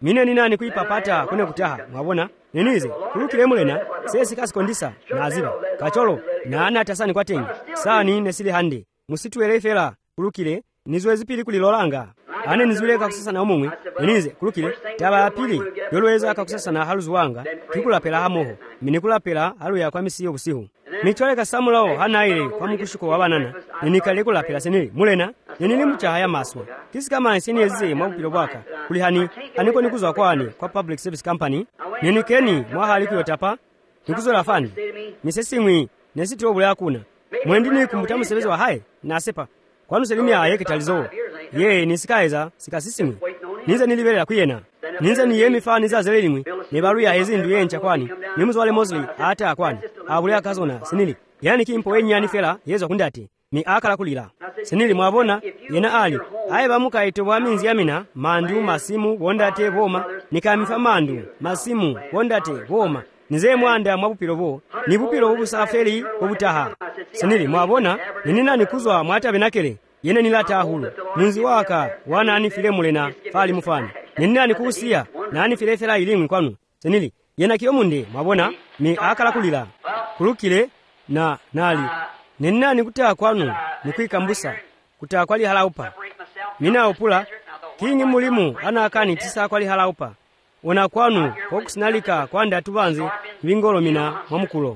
mine ninani kuipapata kune kutaha mwabona nenize kulukile mulena sesi kasikondisa na aziba kacholo na ana tasani kwa tengi sani nesili hande musituwele fela kulukile nizwe zipili kulilolanga ane nizuleka kusasa na umumwi nenize kulukile taba ya pili yolweza kakusasa na haluzu wanga kikulapela hamoho minikulapela halu ya kwa misiyo kusihu nichwaleka samulao hanaile kwa mkushuko wabanana ninikale kulapela senili mulena nenili mchahaya maswa kisi kama nseni ezize mwabupilo bwaka kulihani aniko nikuzwa kwani kwa public service company ninikeni mwahali kuyotapa nikuzola fani nisesimwi nesitiro bule akuna mwendini kumutamu sebezi wa hai na asepa kwanu selimi ya yekitalizo ye nisikaeza sikasisimwi ninze nilibelela kuyena ninze niye mifani za zelelimwi nebaru ya ezindu yencha kwani nimuzwale Mosley ata akwani abule akazona sinili yani kimpo enyani fela yezo kundati ni akala kulila sinili mwabona yena ali aye bamuka ito bwaminzi yamina mandu masimu wondate boma nikamifa mandu masimu wondate boma nize mwanda mwabupilo bo ni bupilo obusaferi obutaha sinili mwabona ninina nikuzwa mwata benakele yene nilata hulu munzi waka wana anifile mulena fali mufani ninina nikusia na anifile fela ilimu kwanu sinili yena kiyomunde mwabona ni akala kulila kulukile na nali ninina nikutaa kwanu nikuikambusa kutaa kwali halaupa mina upula kingi mulimu ana akani tisa kwali halaupa ona kwanu okusinalika kwanda tubanze bingolo mina mwamukulo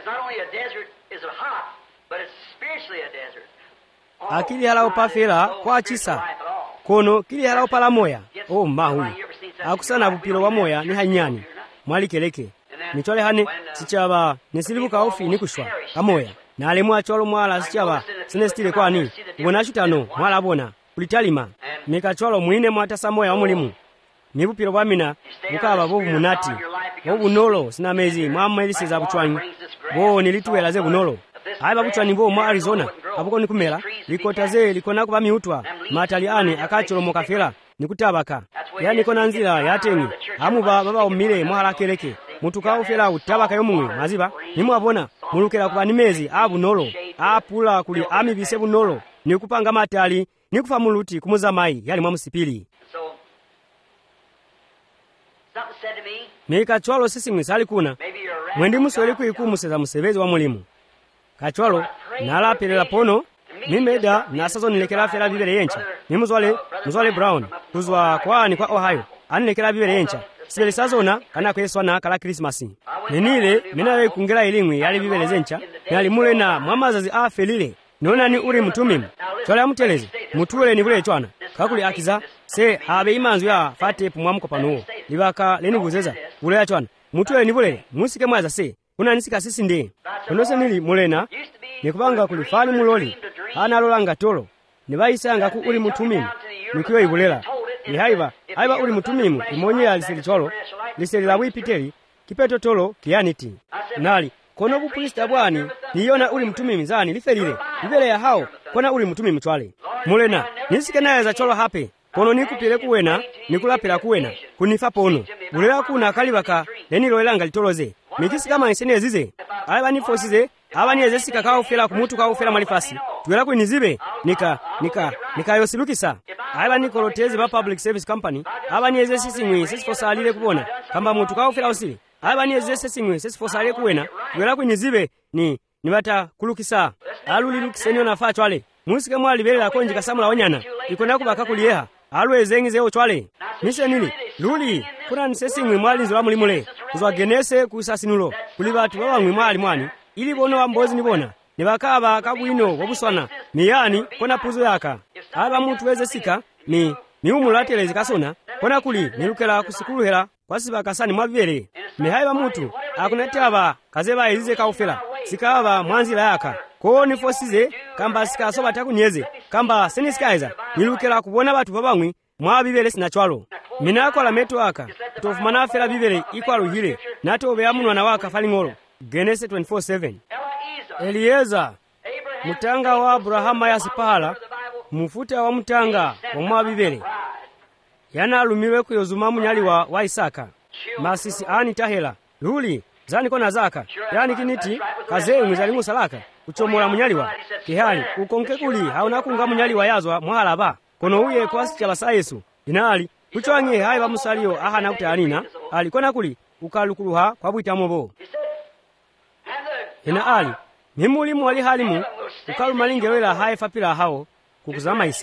akili halaupa fela kwa chisa kono kili halaupa la moya o mahu akusana bupilo wa moya ni hanyani mwalikeleke nichole hane sichaba nesilibuka ofi nikushwa kamoya na alemwa cholo mwala sichaba sinestile kwani ubona shutano mwala bona kulitalima mikacholo mwine mwatasa moya omulimu nibupilo bwamina mukaba bobu munati bobu nolo sina mezi mwamma elisiza buchwanyi bo nilituwelaze bunolo aiba buchwanyi bo mwa Arizona abuko nikumela likotaze likona kuba miutwa matali ane akacholo mokafela nikutabaka yani kona nzira yatengi amuba baba omile mwala keleke mutuka ofela utabaka yomwe maziba nimwabona mulukela kuba nimezi abu nolo apula kuli amibise bunolo nikupanga matali nikufa muluti kumuza mai yali mwa musipili mikacholo sisi mwisali kuna mwendi musweli kuikumuseza musebezi wa mulimu kacholo nalapelela pono mimeda nasazo nilekela fela bibele yencha nimuzwale Brown kuzwa kwani kwa Ohio anilekela bibele yencha sibele sazona kana kweswana kala Christmas nenile minawe kungela elimwe yali bibele zencha yali mule na mwamazazi afelile nona ni uri mutumimu chola mutelezi mutuwele ni bule chwana kakuli akiza se abe imanzu ya fate pumwamuko panuo libaka leni buzeza bule ya chwana mutuwele ni bule musike mwaza se kuna nisika sisi ndi kunose nili mulena nikubanga kulifani muloli ana lolanga tolo nibayisanga ku uri mutumimu nikiwe ibulela ni haiba uri mutumimu imonye aliseli cholo liseli la wipiteli kipeto tolo kianiti nali kono bupulista bwani niyona uri mutumimu zani lifelile libele ya hao kona uri mutumimu chwale mulena nisike naye za cholo hape kono nikupile kuwena nikulapela kuwena kunifa pono bulela kuna kalibaka leni loelanga litoloze mikisi kama nsene zize aiba nifosize abani ezesika kao fela kumutu kao fela malifasi tuwela kuinizibe nika yosilukisa aiba nikolotezi ba public service company abani ezesisi mwi sisi fosalile kubona kamba mutu kao fela usili aiba ni ezesisi mwi sisi fosalile kuwena tuwela kuinizibe nibata kulukisa aluli lukiseni onafa chwale musike mwali belela konji kasamula onyana ikona kubaka kuliyeha alu ezengize ochwale mise nili luli kuna nsesi mwi mwali nzula mulimule kuzwa genese kusasinulo kuli batu baba mwi mwali mwani ili bono wambozi nibona nibakaba kabwino wabuswana miyani kona puzo yaka aba mutu weze sika ni umulatelezi kasona kona kuli nilukela kusikuluhela kwasiba kasani mwabibele mihaiba mutu akunetaba kazeba elize kaufela sikaba mwanzila yaka ko nifosize kamba sikasoba takunyeze kamba senisikaiza nilukela kubona batu babamwi mwabibele sinachwalo minakola metu aka tofumana fela bibele ikwalu hile nato obeamunwa na waka falingolo Genesis 24:7 Elieza mutanga wa Abrahama ya sipahala mufuta wa mutanga wa mwabibele yana alumiwe kuyozuma munyali wa Isaka masisi ani tahela luli zani kona zaka yani kiniti kaze mwizalimu salaka kuchomola munyali wa kihali ukonke kuli hauna kunga munyali wa yazwa mwahalaba kono uye kwasi cha basa Yesu dinali kuchwange hayi bamusaliyo ahana kuti alina alikona kuli ukalukuluha kwa bwitamobo ena ali mimulimu wali halimu ukalumalingelwela hayi fapila hawo kukuzamaisa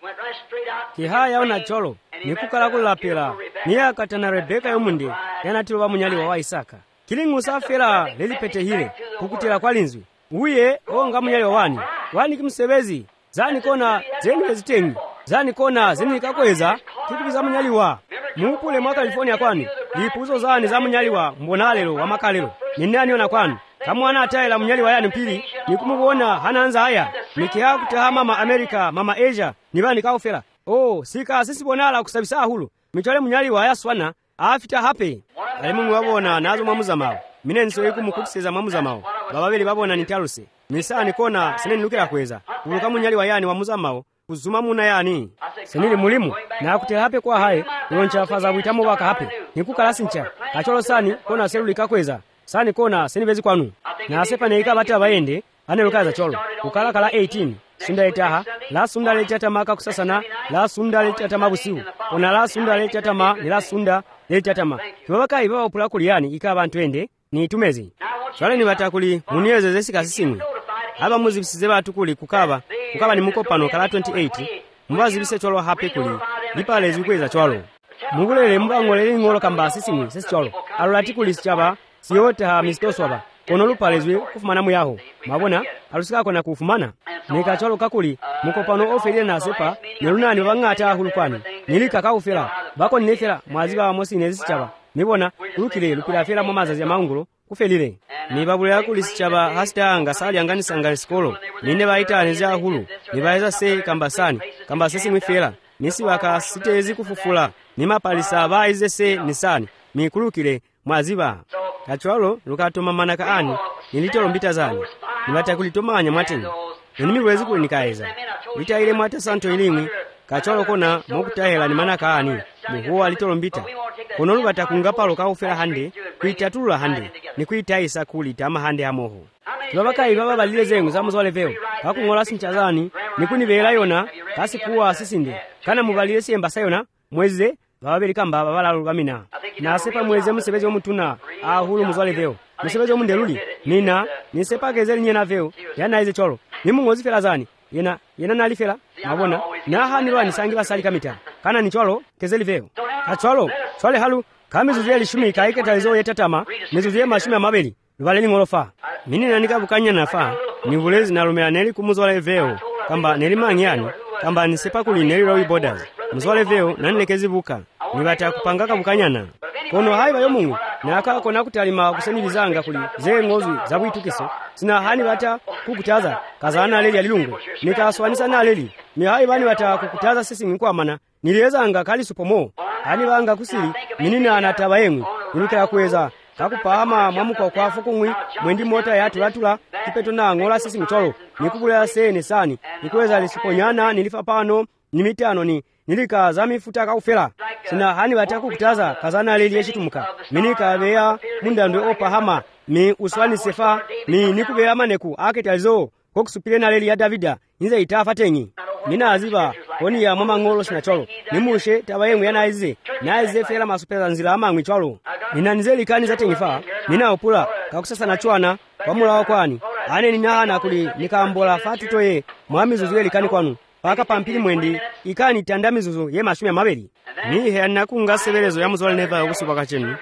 kihaya ona cholo nikukala kulapela niye akatana Rebeka yomunde yanatilo bamunyaliwa wa Isaka kiling'usa afela lelipete hile kukutila kwa linzwi uye onga munyaliwa wani kimsebezi zani kona zenu ezitengi zani kona zeni kakweza kikubiza munyaliwa mupule mwa California kwani lipuzo zani za munyaliwa mbonalelo wa makalelo ninani ona kwani kamwana atayela munyaliwa yani mpili nikumuona hananza haya nikiha kutaha mama America mama Asia nibani kaofela sika sisi bonala kusabisa hulu mitwale munyaliwa ya swana afita hape alimungu wabona nazo mwamuza mawo mine nsoyiku mukutiseza mwamuza mawo bababeli babona nitaluse misani kona sine nilukela kweza uluka munyaliwa yani wamuza mawo kuzuma muna yani senili mulimu na kutela hape kwa haye uloncha faza bwitamo waka hape nikukalasi ncha kacholo sani kona selulika kweza sani kona senibezi kwanu na asepa neika bata baende anelukaza cholo ukalakala 18 sunda etaha la sunda lechata maka kusasana la sunda lechata mabusiu ona la sunda lechata ma la sunda lechata ma kibabaka ibaba opula kuliyani ikaba bantu ende ni tumezi swale ni batakuli munieze zesika sisimwe aba muzibisize batukuli kukaba ni mukopano kala 28 mubazibise cholo hape kuli lipale zikweza cholo mugulele mbangolele ngolo kamba sisimwe sesi cholo alulati kuli sichaba siyote ha mistoswaba kono lupalezwe kufumana muyaho mabona alusika kona kufumana nika cholo kakuli mukopano ofelia na sepa nelunani bangata hulukwani nilika kaufela bako ninefela mwaziba amosi nezisichaba mibona kulukile lupila fela mwamazazi ya maungulo kufelile nibabule yakuli sichaba hasita anga sali angani sangale skolo nine baita anezia hulu nibaeza se kambasani kambasesi mwifela nisi waka sitezi kufufula nimapalisa baize se nisani mikulukile mwaziba kachwalo lukatoma manaka ani nilitolo mbita zani nibata kulitomanya mwateni nimiwezi kulinikaeza litaile mwate santo ilimwi kachwalo kona mokutahela ni manaka ani muhuwa litolo mbita kono lubata kungapalo kaufela hande kuitatulula hande ni kuitaisa kulita ama hande hamoho kibabaka ibaba balile zengu za muzole veo kakungola sinchazani ni kunibela yona kasi kuwa sisinde kana mubalile siemba sayona mweze bababeli kamba babalalu bamina na sepa mweze musebezi omutuna ahulu muzole veo musebezi omundeluli nina nisepa gezeli nyena veo yana ize cholo nimungozi fela zani yena nalifela mabona na hanilwa nisangira sali kamita kana ni cholo kezeli veo kacholo swale halu kamizuzu ya lishumi ikaike talizo yetatama mizuzu ya mashumi ya mabeli lubaleni ngolofa mini nanika bukanya nafa nivulezi na lumela neli kumuzole veo kamba neli mangyani kamba nisepa kuli neli rowi borders muzole veo nanilekezi buka nibata kupangaka bukanyana kono haiba yomungu na akako nakutalima kusenibizanga kuli ze ngozi za bwitukiso sina hani bata kukutaza kazana leli alilungwe nikaswanisa na leli ni haiba bata kukutaza sisi nkwamana niliezanga kali supomo hani banga kusili minina anataba yemwe nilika kuweza kakupahama mwamuko kwa fukungwi mwendi mota ya tulatula kipeto na ngola sisi mcholo nikubula sene sani nikuweza lisiponyana nilifa pano nimitano nilika zamifuta kaufela sina hani bataku kutaza kazana leli yeshitumuka minika beya mundandwe opahama mi uswani sefa mi nikubeya maneku aketalizo kokusupile na leli ya Davida inze itafa tenyi mina aziba koni ya mama ngolo sina cholo nimushe tabayemwe yanaize naize fela masupeza nzila amangwi cholo ninanizeli kani zate ngifa nina opula kakusasa na chwana kwa mula wakwani ane ninahana kuli nikambola fatu toye mwamizuzu yeli kani kwanu paka pampili mwendi ikani tandamizuzu ye mashumi ya mabeli ni hena kungasebelezo ya muzole neva yokusi wakachenu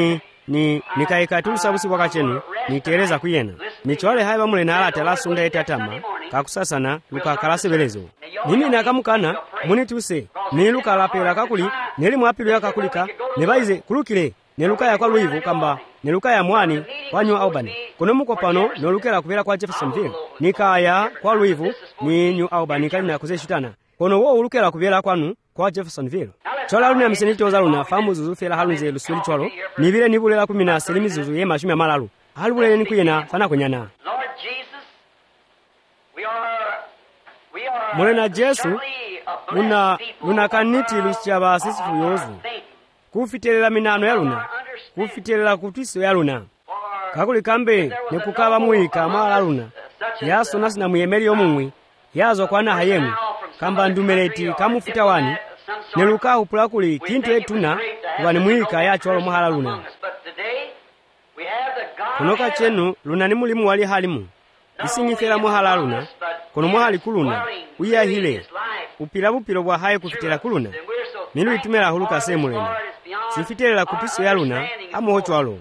nikaikatulisa busi wakachenu nitereza kuyena michwale haiba mule na alata la sunda etatama kakusasana luka kalasebelezo mimi nakamukana munituse ni luka lapela kakuli neli mwapilu ya kakulika nebaize kulukile neluka ya kwa luivu kamba neluka ya mwani wanyu Albany kono mukopano nolukela kupela kwa Jeffersonville nikaya kwa luivu ni New Albany kali na kuzeshitana kono wo ulukela kupela kwanu kwa Jeffersonville chola luna misenito za luna famu zuzu fela halunze lusuli cholo nibile nibulela 10 selimi zuzu ye mashumi malalu halubule ni kuyena fana kunyana Lord Jesus, we are Mulena Jesu luna kaniti lusichaba sisi fuyozu kufitelela minano ya luna kufitelela kutwiso ya luna kakuli kambe nekukaba muika mala luna yaso nasi na muyemeli omumwi yazo kwana hayemu kamba ndumeleti kamufuta wani neluka upula kuli kintu etuna wani mwika ya cholo muhala luna kunoka chenu luna ni mulimu wali halimu isingifera muhala luna kono muhali kuluna uya hile upila bupilo bwa haye kufitela kuluna milu itumela huluka semulena sifitelela kutiso ya luna amoho chwalo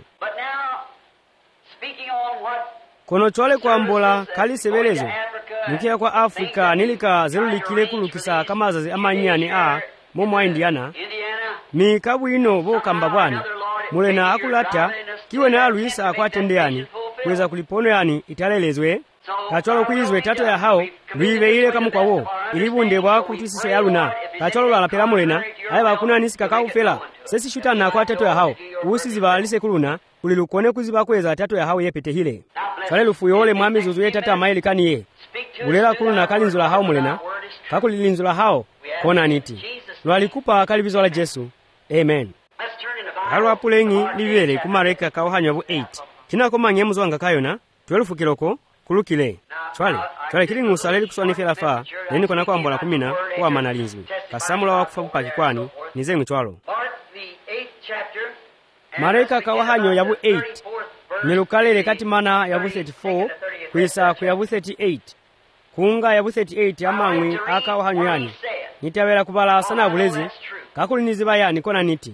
kono chwale kwa mbola kali sebelezo mukia kwa Afrika nilika zelulikile kulukisa kamazazi amanyani momo Indiana mikabu ino bokamba bwani mulena akulata kiwe na aluisa akwatendeani kweza kulipono yani italelezwe kachwalo kwizwe tato ya hao lwive ile kamukwawo ilibunde bwa kutisiso ya luna kachwalo lalapela mulena aye bakuna nisika kaufela sesi shutana kwa tato ya hao usizi balise kuluna kulilukone kuziba kweza tato ya hao yepete hile chwale lufuyole mwami zuzu ye tata maili kaniye ulela kuluna kalinzula hao mulena kakulilinzula hao kona niti lwalikupa kalibizo la Jesu amen halo apulengi livele kumareka kauhanywa bu 8 tina komanye muzwanga kayona 12 kiloko kulukile chwale kili ngusaleli kuswanifela fa neni kona kwa mbola 10 kwa manalinzi kasamula wakufa kupaki kwani nizengu chwalo mareka kauhanyo yabu 8 nilukalele kati mana yabu 34 kuisa kuyabu 38 kunga yabu 38 amangwi akauhanyo yani nitawela kubala sana bulezi kakuliniziba yani kona niti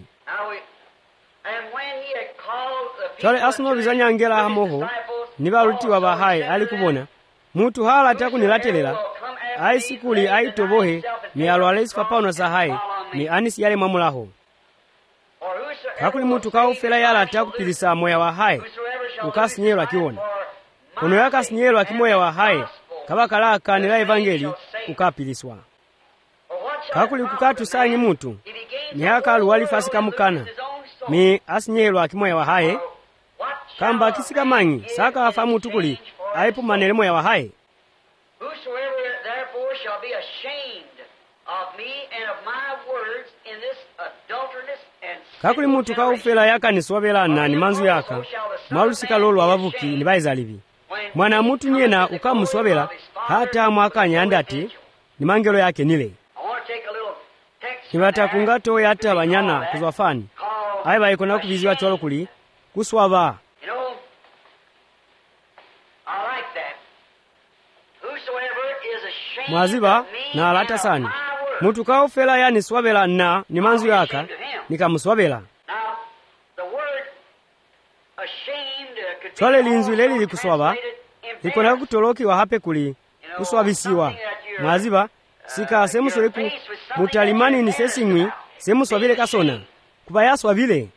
chwale asuno bizanyangela hamoho nibaluti wabahaye ali kubona mutu hala takunilatelela ai sikuli ai tobohe ni alwalesi papano sahaye ni anisi yale mamulaho kakuli mutu kaufela yala takupilisa moya wahaye ukasinyelo akiona kono yakasinyelo akimoya wahaye kabakalaka nila evangeli ukapiliswa kakuli kukatu sanyi mutu ni akalu walifasi kamukana mi asinyelo akimoya wahaye kamba kisika manyi saka afamu tukuli aipu manelemo ya wahaye kakuli mutu kaufela yaka niswabela nani manzu yaka malusika lolo abavuki nibaizalivi mwana mutu nyena ukamuswabela hata mwakanya andati ni mangelo yake nile kibata kungato yata banyana kuzwafani aiba ikona kubiziwa cholo kuli kuswaba mwaziba na alata sani mutu kaufela yani swabela na ni manzu yaka nikamuswabela chwale linzu leli likuswaba likona kutoloki wa hape kuli kuswabisiwa mwaziba sika semusoleku mutalimani ni sesingwi semuswabile kasona kubaya swabile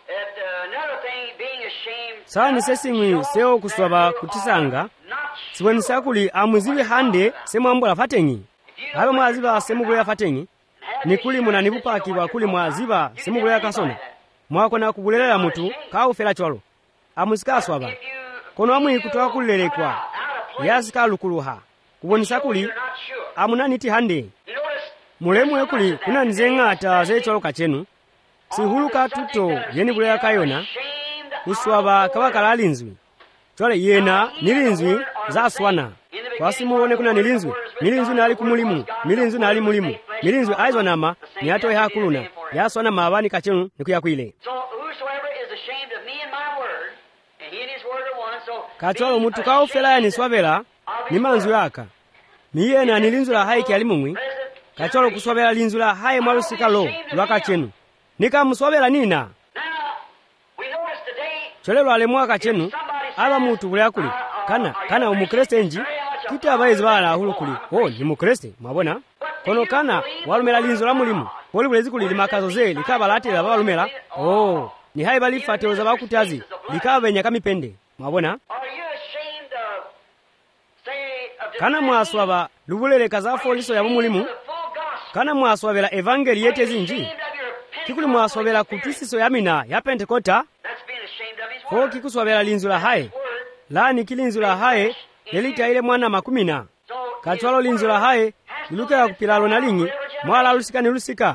saa ni sesingwi seo kuswaba kutisanga siwani sakuli amwiziwe hande semwambola fatengi haba mwaziba semugulea fatengi nikuli munanibupaki wa kuli mwaziba semugulea kasona mwakona kugulela mutu kaufela chwalo amuzika swaba kono amwi kutoka kulelekwa yazika lukuluha kubonisa kuli amunaniti hande mulemu ekuli kuna nzengata zechwalo kachenu sihuluka tuto yeni bulea kayona kuswaba kabakala linzwi chwale yena nilinzwi za swana kwasimuone kuna nilinzwi nali kumulimu nilinzwi nali mulimu nilinzwi aizwa nama ni atoe hakuluna yaswana mabani kachenu nikuyakwile kachwalo mutu kaufela yani swabela ni manzu yaka miyena nilinzwi la haiki alimumwi kachwalo kuswabela linzwi la haye mwalusika lo lwaka chenu nika muswabela nina cholelo alemwaka chenu aba mutu bulya kuli kana umukreste nji kita abayizi bala hulu kuli ni mukreste mwabona kono kana walumela linzo la mulimu poli bulezi kuli limakazo ze likaba latela balumela ni hayi balifate za bakutazi likaba benya kamipende mwabona kana mwaswaba lubulele kazafo liso ya mulimu kana mwaswabela evangeli yete zinji kikuli mwaswabela kutisiso ya mina ya Pentekota ko kikuswabela linzo la haye lani kilinzo la haye lelita ile mwana makumina kachwalo linzo la haye iluka ya kupilalo na lingi mwala lusika ni lusika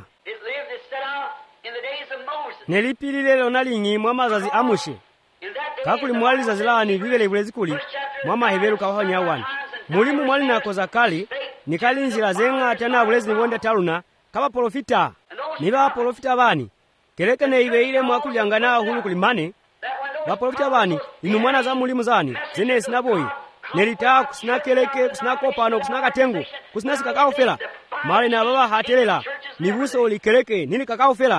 nelipilile na lingi mwamazazi amushi kakuli mwaliza zilani vivele bulezi kuli mwama heberu kawanya wani mulimu mwali na koza kali nikalinzira zenga tana bulezi ngonda taluna kaba profita ni baprofita bani kelekene ibe ile mwakulyangana hulu kulimane baprofita bani inu mwana za mulimu zani zene sinaboyi nelita kusina keleke kusina kopano kusina katengo kusina sikakaofela mali na baba hatelela nibuso ulikeleke nini kakaofela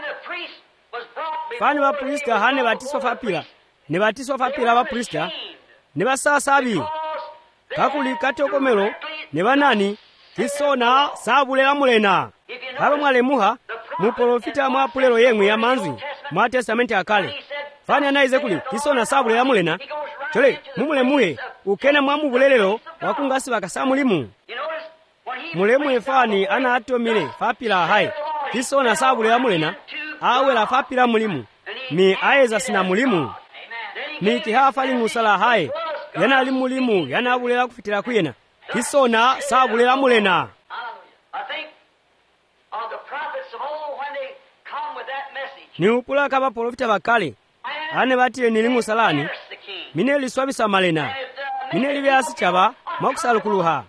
fani ba prista hane batiswa fapila ne batiswa fapila ba prista ne basasabi kakuli katokomelo ne banani kisona sabulela mulena haba mwalemuha mu profita mwa pulelo yemwe ya manzi mwa testamenti akale fani anaize kuli kisona sabulela mulena chole mumulemuhe ukene mwa mubulelelo wakungasi bakasamulimu mulemu efani ana atomile fapila hai kisona sabulela mulena awela fapila mulimu ni aeza sina mulimu ni kihafali ngusala hai yana ali mulimu yana abulela kufitira kuyena kisona sabulela mulena ni upula kaba profita bakale ane batile nilimu salani mine liswabisa malena mine libyasi chaba makusalukuluha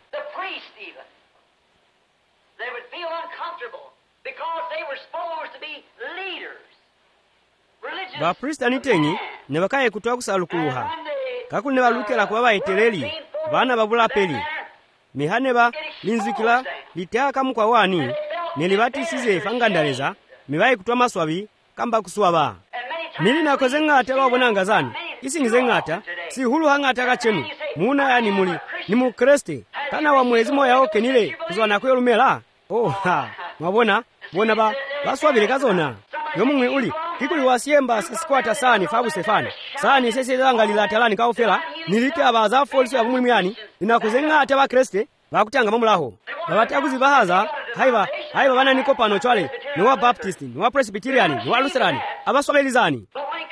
baprista nitengi ne bakaye kutoa kusalukuluha kakuli ne balukela kuba baeteleli bana babula peli mihaneba linzikila litaka mukwa wani nelibatisize fangandaleza mibaye kutoa maswabi kamba kuswaba mili nakoze ngata babonanga zani isingize ngata si hulu hangata kachenu muna yani muli ni mu Kristo kana wa mwezi moya oke nile kuzwana kwe lumela ha mwabona bona baswabile kazona yomwe uli kikuli wasiemba sisikwata sani fabu sefani sani sese zangalila talani kaofela nilite abaza folso ya kumuli yani inakoze ngata ba Kristo bakutanga mamulaho babatakuzi bahaza haiba bana niko pano chwale ni wa Baptist ni wa Presbyterian ni wa Lutheran abaswabelizani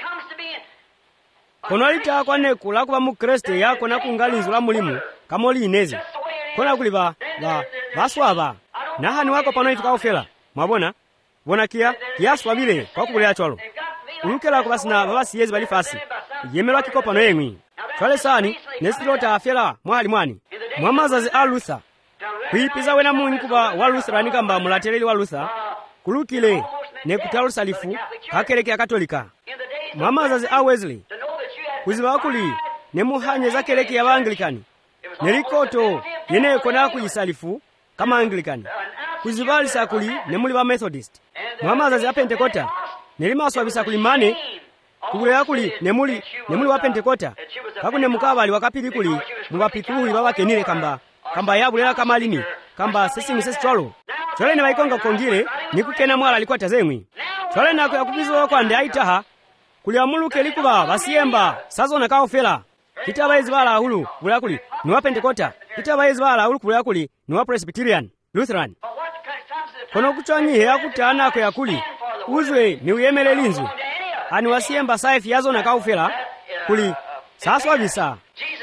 kono alita kwane kula kuba mu Kristo yako na kungalinzo la mulimu kamoli inezi kona kuliba baswaba na hani wako pano ifika ofela mwabona bona kia swabile kwa kubulea chwalo ulukela kubasina babasi yezi balifasi yemelwa kikopa no yemwi chwale sani nesilota afela mwali mwani mwamazazi a Luther kuipiza wena mungu kuba wa Lutheran kamba mulateleli wa Luther kulukile ne kutalu salifu hakeleke katolika mwamazazi a Wesley kuziba kuli ne muhanye za keleke ya Anglikani nelikoto yene kona kuyisalifu kama Anglikani kuzibali sakuli ne muli ba Methodist mwamazazi a Pentecosta nelimaswabisa kulimane kubulea kuli ne muli wa Pentecosta kakune mukabali wakapili kuli mubapikulu baba kenile kamba yabulela kama lini kamba sisi chwalo chwale ne baikonga kongile nikukena mwala alikuwa tazemwi chwale nako yakubizwa kwa ndi aitaha kuli amuluke likuba basiemba sazona kaofela kitabayizi bala hulu bulea kuli ni wa Pentecosta kitabayizi bala hulu bulea kuli ni wa Presbyterian Lutheran kono kuchwanyihe yakutana ko yakuli uzwe ni uyemele linzu ani wasiemba saifi yazo na kaufela kuli saswa bisa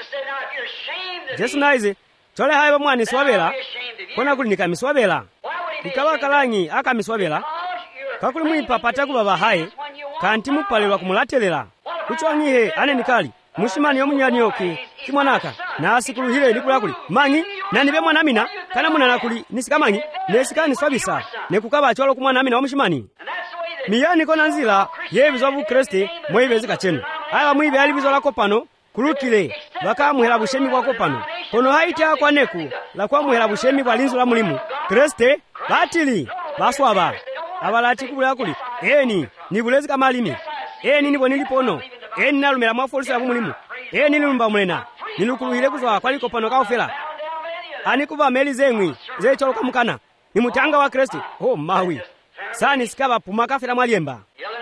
Jesu naize chole haiba mwani swabela kona kuli nikamiswabela kikaba kalangi akamiswabela kakuli mwipapata kubaba hai kanti mupalelwa kumulatelela kuchwanyihe ane nikali mushimani yomunyani yoki kimwanaka na asikuluhile likula kuli mangi na nibe mwana mina kana munana kuli nisikamangi nesikani swabisa nekukaba cholo kumwana mina omushimani miyani kona nzila yebizo bu Kristo mwibezika chenu aya mwibe alibizo lako pano kulukile baka muhela bushemi kwa kopano kono haita kwa neku la kwa muhela bushemi kwa linzu la mulimu Kristo batili baswaba abalati kubula kuli eni nibulezi kama limi eni nibo nilipono eni nalumela mwafolisa ya mulimu eni nilumba mulena nilukuluhile kuzwa kwa liko pano kaofela ani kuba meli zemwi ze cholo kamukana ni mutanga wa Kristo mawi sani sikaba pumaka fela mwaliemba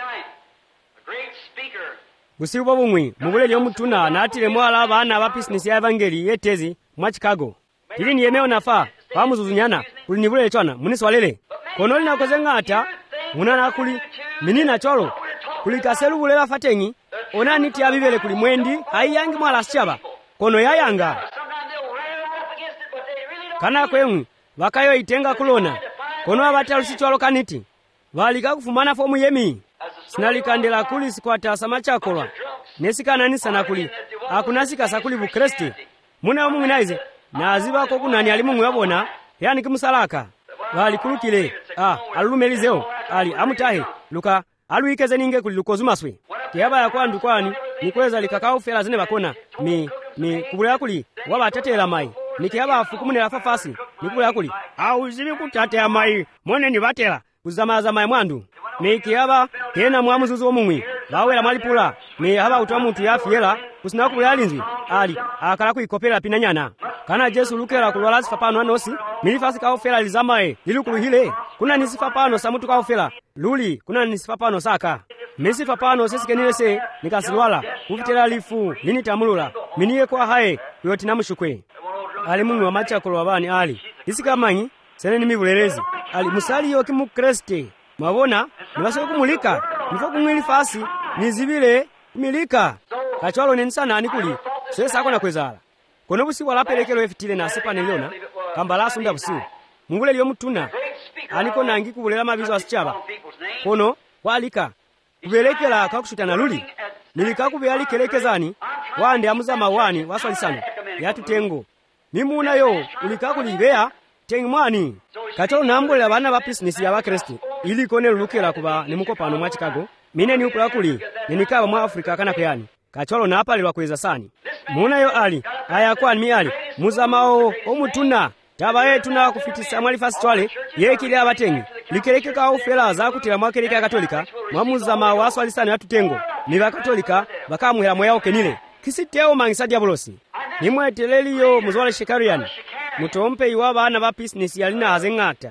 busibu bumwi mubuleli omutuna natile mwala abana ba business ya evangeli yetezi mwa Chicago tili ni yemeo nafa bamuzuzunyana kuli nibulele chwana muniswalele kono linakoze ngata munana kuli minina cholo kuli kaselu bulela fatengi onani tia bibele kuli mwendi aiyangi mwala sichaba kono yayanga kana kwemwi bakayo itenga kulona kono abatalusi cholo kaniti valika kufumana fomu yemi sinalikandela kuli sikwata samachakolwa nesikana sana kuli akunasika sakuli bu Kristo muna omunginaize naziba ko kunani ali mungu yabona yani kimusalaka valikulukile alulumelizeo ali amutahe luka aluikeze ninge kuli lukozumaswe kiyaba yakwandu kwani nikweza likakaufela zine bakona mi kubula kuli waba atatela mai nikiyaba afukumunela fafasi nikubula kuli au zibi kutatea mai mone ni batela kuzamaza mai mwandu nikiyaba kena mwamuzuzu omumwi bawela malipula ni haba utwa muntu yafiela kusina kubula alinzwi ali akala kuikopela pinanyana kana Jesu lukela kulwala sifapano anosi milifasi kaufela lizamae lilukuluhile kuna nisifapano samutu kaufela luli kuna nisifapano saka misifapano sesikenilese nikasilwala kufitela lifu linitamulula miniye kwa hae yoti namushukwe ali mungu wa machakolo wabani ali isikamanyi sene nimibulelezi ali musali yoki mu Kriste mwabona nibasoke kumulika nifo kumwili fasi nizibile kumilika kachwalo nensana anikuli sesa akona kwezala kono busi walapelekelo efitile na sepa niliona kambala sunda busi mungule liyo mutuna aniko nangi kubulela mabizo asichaba kono walika kubelekela kakushutana luli nilika kubyali kelekezani wande amuzama wani waswalisano yatutengo mimuna yo ulika kulibea tengmani kacho nambolela bana ba business ya ba Kristo ili kone lulukela kuba nimukopano mwa Chicago mine ni ukula kuli ninikaba mwa Afrika kana kuyani kacholo na apalilwa kweza sani muna yo ali aya kwa mi ali muzamao omutuna taba yetu na kufitisa mwali fast twale yekile abatengi likeleke ka ufela za kutira mwakeleke ya Katolika mwamuzama waswalisana yatutengo ni ba Katolika bakamuhera moya okenile kisiteo mangisa diabolosi nimweteleliyo muzwale shekariani mutompe iwa bana ba business yalina azengata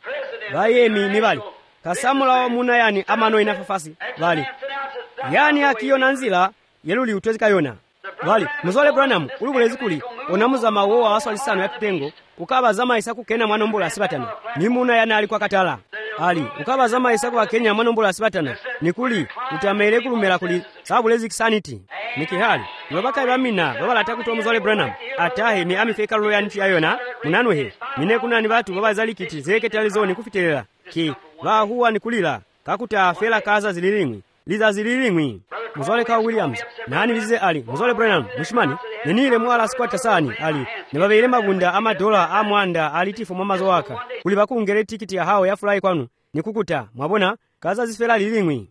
bayemi nibali kasamula muna yani amano inafafasi bali yani akiona nzila yeluli utwezi kayona bali muzwale Branham ulubulezi kuli onamuzama wo waswalisano yatutengo ukaba zama isaku kena mwanombola asibatana nimuna yana alikuwa katala ali ukaba zama isaku wa Kenya mwanombola asibatana nikuli utamere kulumela kuli sabulezi kisanity nikihali nobaka bamina babala takuto muzwale Branham atahe ni amifeka loya nti ayona munanohe mine kuna ni batu baba zalikiti zeke talizoni kufitelela ki ba huwa nikulila kakuta fela kaza zililimwi liza zililimwi muzwale ka Williams nani lize ali muzwale Branham mushimani nenile mwala squata sani ali nebabele mabunda ama dola amwanda alitifu mamazo waka uliba kuungere tikiti ya hao ya fly kwanu nikukuta mwabona kaza zifela lilimwi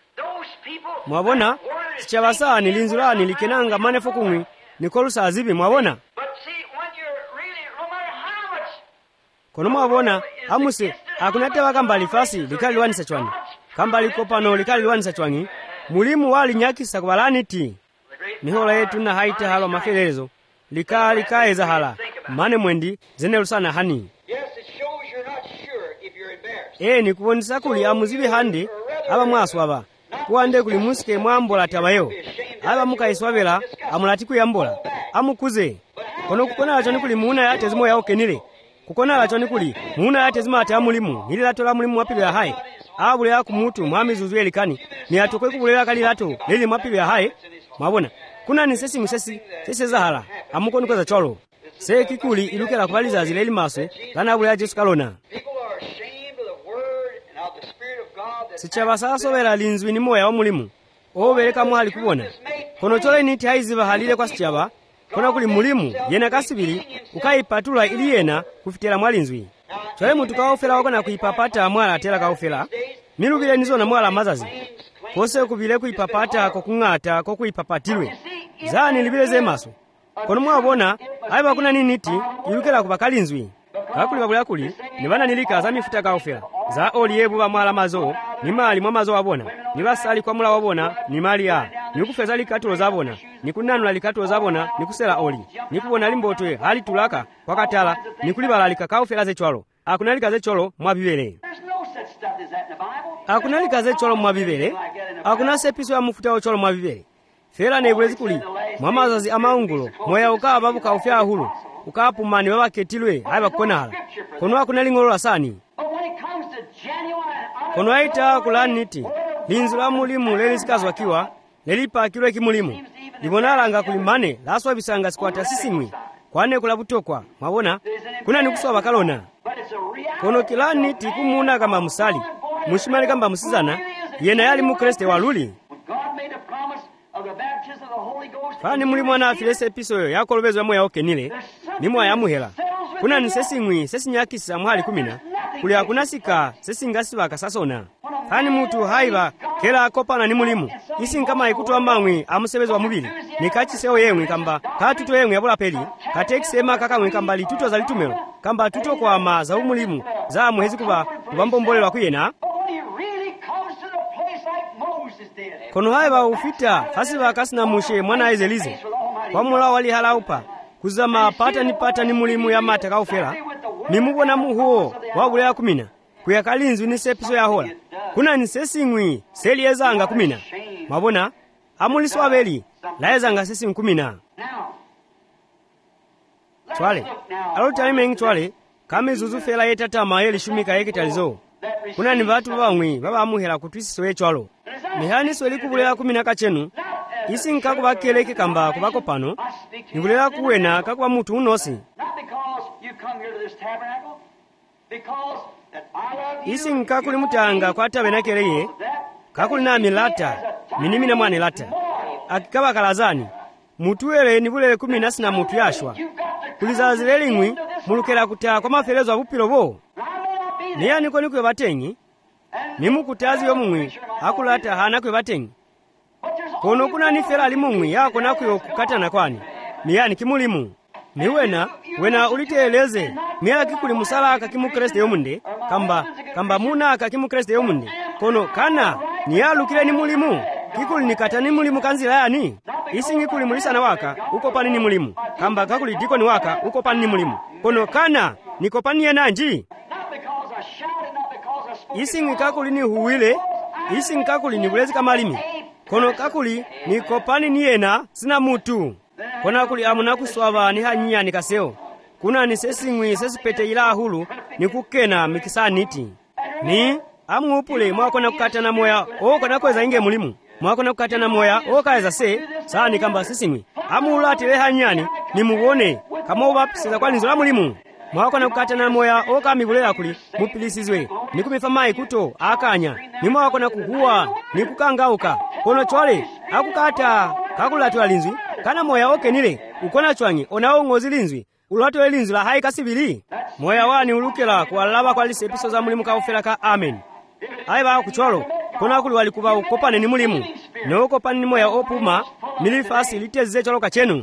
mwabona sichabasani linzulani likenanga manefo kumwi nikolusa azibi mwabona kono mwabona amuse akunatewa kambali fasi likaliwanisa chwani kambali kopano likaliwanisa chwani mulimu wali nyakisa kubalaniti mihola yetu na haita halwa mafelelezo likaeza hala mane mwendi zenelusana hani ni kubonisa kuli amuzibi handi aba mwasu aba kuwande kuli musike mwambola tabayo aba mukaiswabela amulatiku yambola amukuze kono kukona lachoni kuli muuna yate zimo yao kenile kukona lachoni kuli muuna yate zimo ate amulimu hili latola mulimu wapilu ya hai abule ya kumutu mwami zuzuye likani ni atokwe kubulela kali lato lili mwapilu ya hai mwabona kuna ni sesi zahala amuko nikoza cholo se kikuli ilukela kubaliza zileli maso kana abule ya Jesu kalona sichabasa sobera linzwi ni moya wa mulimu obeleka mwali kubona kono chole niti haiziba halile kwa sichaba kona kuli mulimu yena kasibili ukaipatula ili yena kufitela mwalinzwi chole muntu kaofela wakona kuipapata mwala atela kaofela milukile nizo na mwala mazazi kose kubile kuipapata kokungata kokuipapatilwe zani libileze maso kono mwabona aiba kuna niti ilukela kubakalinzwi kakuli babula kuli nibana nilika za mifuta kaofela za oliebu ba mwala mazo ni mali mwa mazo wabona ni basali kwa mula wabona ni mali ya ni kufeza likatulo zabona ni kunanula likatulo zabona ni kusela oli ni kubona limbotwe hali tulaka kwa katala ni kulibala likakaofela ze chwalo akunalika ze cholo mwa bibele akunalika ze cholo mwa bibele akuna sepiso ya mufuta wa cholo mwa bibele fela nebulezi kuli mwa mazazi amaungulo moya ukaba babu kaofya hulu ukapumani baba ketilwe haiba kukonahala kono akunalingolo asani kono aita kulani niti linzula mulimu lelisikazwa kiwa lelipa kilwe kimulimu libonalanga kulimane laswa bisanga sikwata sisimwi kwane kulabutokwa mwabona kuna nikuswa bakalona kono kilani niti kumuna kama musali mushimali kamba musizana yena yali mu Kristo waluli fani mulimu ana afilese episoyo yakolobezwa moya okenile nimwa yamuhela kuna nisesimwi sesinyakisa mwali kumina kuli akunasika sesingasiva kasasona hani mutu haiva kela akopana ni mulimu isi nkama ikutuwa mamwi amusebezi wa mubili nikachisewo yemwe kamba katuto yemwe yabula peli katekisema kakamwe kamba lituto za litumelo kamba tuto kwa ma za umulimu za muhezi kuba kubambombolela kuyena kono haiva ufita hasiva kasina mushe mwana ezelize kwa mula wali halaupa kuzama pata ni mulimu ya mata kaufela nimubona muhuo wabulea kumina kuyakalinzwi ni sepiso ya hola kuna ni sesingwi seli ezanga kumina mabona amuliso wabeli la ezanga sesingwi kumina twale alotaimengi twale kame zuzu fela yetatama yeli shumika yekitalizo kuna ni vatu vamwi baba amuhela kutwisiso yechwalo mihani sweli kubulea kumina kachenu isi nkakubakeleke kamba kubako pano nibulea kuwena kakuba mutu unosi isi nkakuli mutanga kwa tabenakeleye kakuli na milata minimina mwane lata akikaba kalazani mutuwele nibulele 10 na mutu yashwa kulizazilelingwi mulukela kutaa kwa mafelezo abupilo bo niya niko nikwe batengi nimukutazi yomumwi akulata hana kwe batengi kono kuna nifela limumwi yako nakuyo kukatana kwani miyani kimulimu ni wena uliteleze miya kikuli musala akakimu kreste yomunde kamba muna akakimu kreste yomunde kono kana niyalukile ni mulimu kikuli nikata ni mulimu kanzila yani isi ngikuli mulisana waka uko pani ni mulimu kamba kakuli diko ni waka uko pani ni mulimu kono kana niko pani yenanji isi ngikakuli ni huwile isi ngikakuli ni bulezi kamalimi kono kakuli niko pani ni yena sina mutu kona kuli amuna kuswava ni hanyiya ni kaseo kuna ni sesingwi sesipete ila hulu ni kukena mikisaniti ni amupule mwakona kukatana moya kona kweza inge mulimu mwakona kukatana moya kaeza se saani kamba sesingwi amulatile hanyani ni muwone kama ubapisiza kwa linzo la mulimu mwakona kukatana moya kamigulela kuli mupilisizwe ni kumifamai kuto akanya ni mwakona kuhuwa ni kukangauka kono chwale akukata kakulatwa linzwi kana moya nile ukona chwangi onao ngozi linzwi ulwatwe linzwi la hai kasibili moya wani ulukela kualaba kwa lise episo za mulimu kaufela ka amen aiba kuchwalo kona kuli walikuba ukopane ni mulimu na ukopane ni moya opuma milifasi liteze chalo kachenu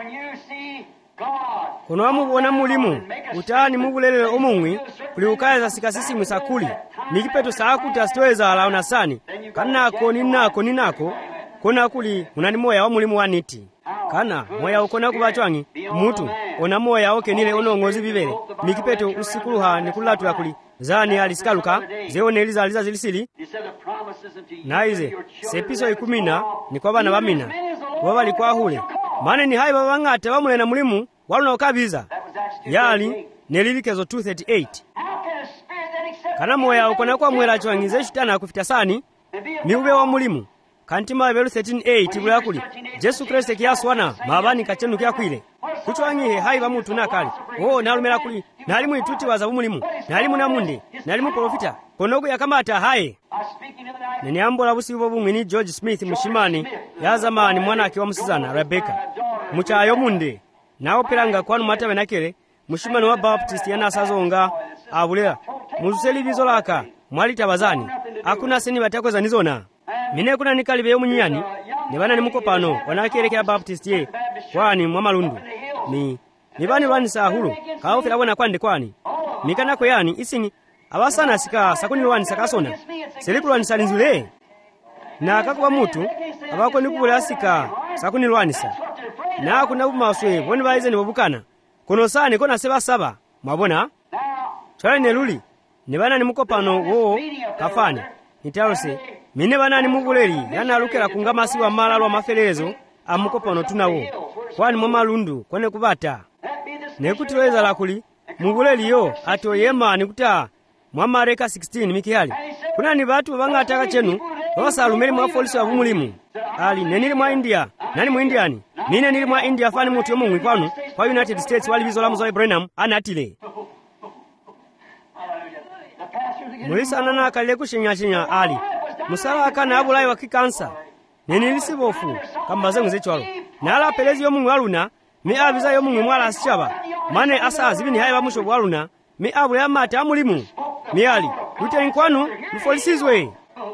kono amubona mulimu utani mubulele omungwi kuli ukaiza sikasisi mwisakuli nikipeto saakuta stoeza la unasani kanako ninako kona kuli unani moya wa mulimu waniti kana moya ukona kubachwangi mutu ona moya nile onongozi bibele mikipeto usikuluha nikulatu ya kuli zani alisikaluka zeone eliza zilisili naize sepiso 10 ni kwa bana bamina baba likwa hule mane ni hai baba ngate bamule na mulimu waluna ukabiza yali nelilikezo 238 kana moya ukona kwa mwela chwangize shitana kufita sani miube wa mulimu kantima belu 13:8 bula kuli Yesu Kristo kiyaswana mabani kachenu kyakwile kuchwangihe hai ba mutu nakali nalumela kuli nalimu ituti waza umulimu nalimu namunde nalimu profita konogo yakamata hai nene ambola busibo bumwini George Smith mushimani ya zamani mwana akiwa musizana Rebecca muchayo munde nawo pelanga kwanu matabe nakele mushimani wa Baptist yana sazonga abulera muzuseli bizolaka mwali tabazani akuna seni batakweza nizona mine kuna nikalibe yomunyani nibana ni mukopano wanakerekea Baptist ye kwani mwamalundu ni bani bani sahulu kaofela bona kwande kwani mikana ko yani isini abasana sika sakuni wani sakasona selikulu salinzule na akakuba mutu abako nikubula sika sakuni lwanisa na kuna bumaswe boni baize ni bobukana kono sane kona seba mwabona twale neluli nibana ni mukopano kafani nitalose mine bana ni mubuleri yana lukela kungamasi wa mala lwa mafelezo amukopano tunawo kwani mwamalundu kone kubata nekutiloweza lakuli mubuleri yo ato yema nikuta mwamareka 16 mikihali kuna ni batu bangataka chenu basalumeli mwa polisi wa bumulimu ali nenili mwa India nani mu Indiani mine nili mwa India fani mutu yomu mwipanu kwa United States wali bizola mzoe Brenham anatile mulisa anana kalile kushinya ali musala akana abulai wa kikansa nenilisibofu kambaze nguzechwalo nala pelezi yomu waluna mi abiza yomu mwala asichaba mane asa zibini haiba musho waluna mi abu ya mata amulimu miyali luteni nkwanu lufolisizwe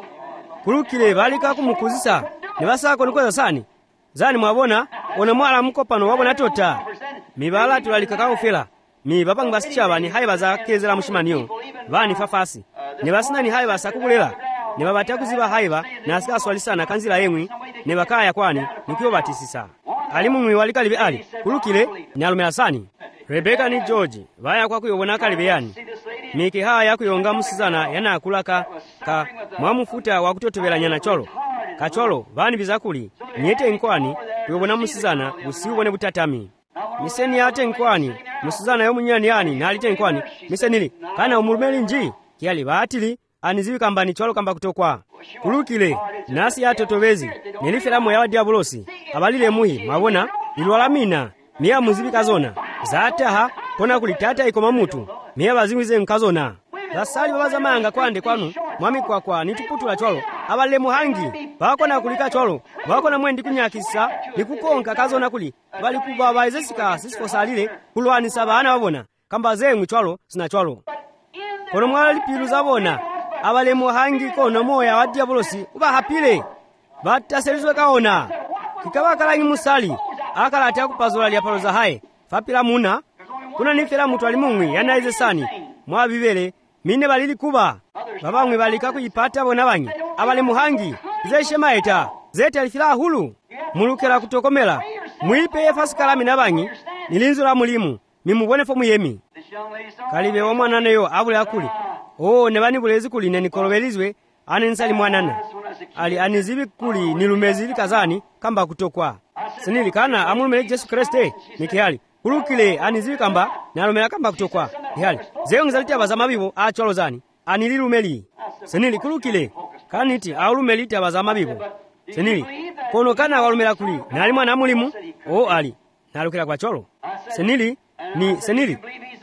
kulukile balika kumukuzisa ne basako nikweza sani zani mwabona ona mwala mukopano wabona tota mibala tulalika kaufela mi babangi basichaba ni haiba za kezera mushimaniyo bani fafasi ne basina ni haiba sakubulela ne babata kuziba haiba na asika swalisana kanzira yemwi ne bakaya kwani nikiyo batisisa ali mumwi walika libe ali kulukile ni alumela sani Rebeka ni George baya kwa kuyobona kalibe yani miki haya kuyonga musizana yana kulaka ka mwamufuta wa kutotobela nyana cholo kacholo bani bizakuli nyete nkwani kuyobona musizana usiubone butatami miseni ate nkwani musizana yo munyani yani nalite nkwani misenili kana umurumeli nji kiali batili aniziwi kambani cholo kamba kutokwa kulukile nasi yatotobezi nilifelamu ya diabolosi abalile muhi mabona ilwalamina miya muzibi kazona zataha pona kulitata ikoma mutu miya bazingwize nkazona zasali babaza manga kwande kwanu mwami kwa nituputula cholo abalile muhangi bakona kulika cholo bakona mwendi kunyakisa nikukonka kazona kuli bali kuba baizesika sisifosalile kulwani sabana babona kamba zengwi cholo sina cholo kono mwali pilu zabona abale muhangi kono moya wa diabolosi uba hapile bataselizwe kaona kikaba kalangi musali akala atya kupazola lya palo za haye fapila muna kuna nifela mutu alimungwi yanaize sani mwa bibele mine balili kuba babamwe balika kuyipata bona banyi abale muhangi zeshe maeta zete alifila hulu mulukela kutokomela mwipe efasikalami na banyi nilinzula mulimu mimubone fo muyemi kalibe wa mwanana yo abule akuli ne bani bulezi kuli ne nikolobelizwe aninsali mwanana ali anizibi kuli nilumezili kazani kamba kutokwa sinili kana amulumele Yesu Kristo nikihali kulukile anizibi kamba nalumela kamba kutokwa nikihali zeyo ngizaliti abazama bibo acholo zani anililumeli sinili kulukile kaniti aulumeliti abazama bibo sinili kono kana walumela kuli nali mwana mulimu ali nalukila kwa cholo sinili ni sinili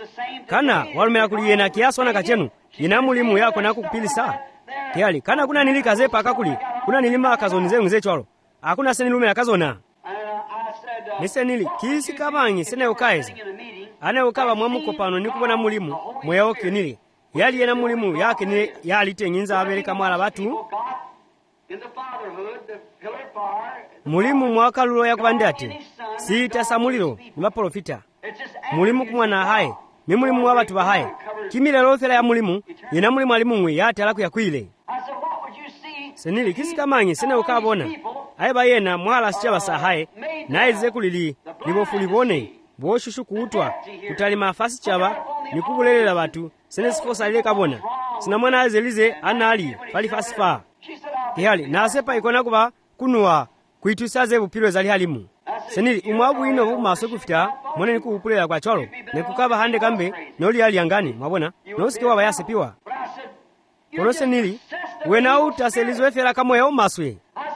kana walumela kuli yena kiaso na kachenu ina mulimu yako nako kupilisa kiali kana kuna nilikaze paka kuli kuna nilima kazonize ngze cholo hakuna senilumela kazona nisenili kisi kabanyi sene ukaiza ane ukaba mwamukopano nikubona mulimu moyo kinili yali yena mulimu yake ni yali tenginza abeleka mwala batu mulimu mwakalulo yakubande ati sita samuliro niba profita mulimu kumwana haye ni mulimu wabatu bahaye kimile lofela ya mulimu yena mulimu alimungwe yate alaku yakwile senili kisi kamanyi sene ukabona aiba yena mwala sichaba sahaye naize kulili libofulibone boshushu kuutwa kutali mafasi chaba nikubulelela batu sene sifosa ile kabona sina mwana azelize anali pali fasifa kihali nasepa ikona kuba kunwa kuitusaze bupilwe zali halimu senili umwabu ino bumaso kufita mone nikuupulela kwa cholo nekukaba hande kambe noli yali yangani mwabona nosike waba yasepiwa kono senili wena utaselizwe fela kamwe umaswe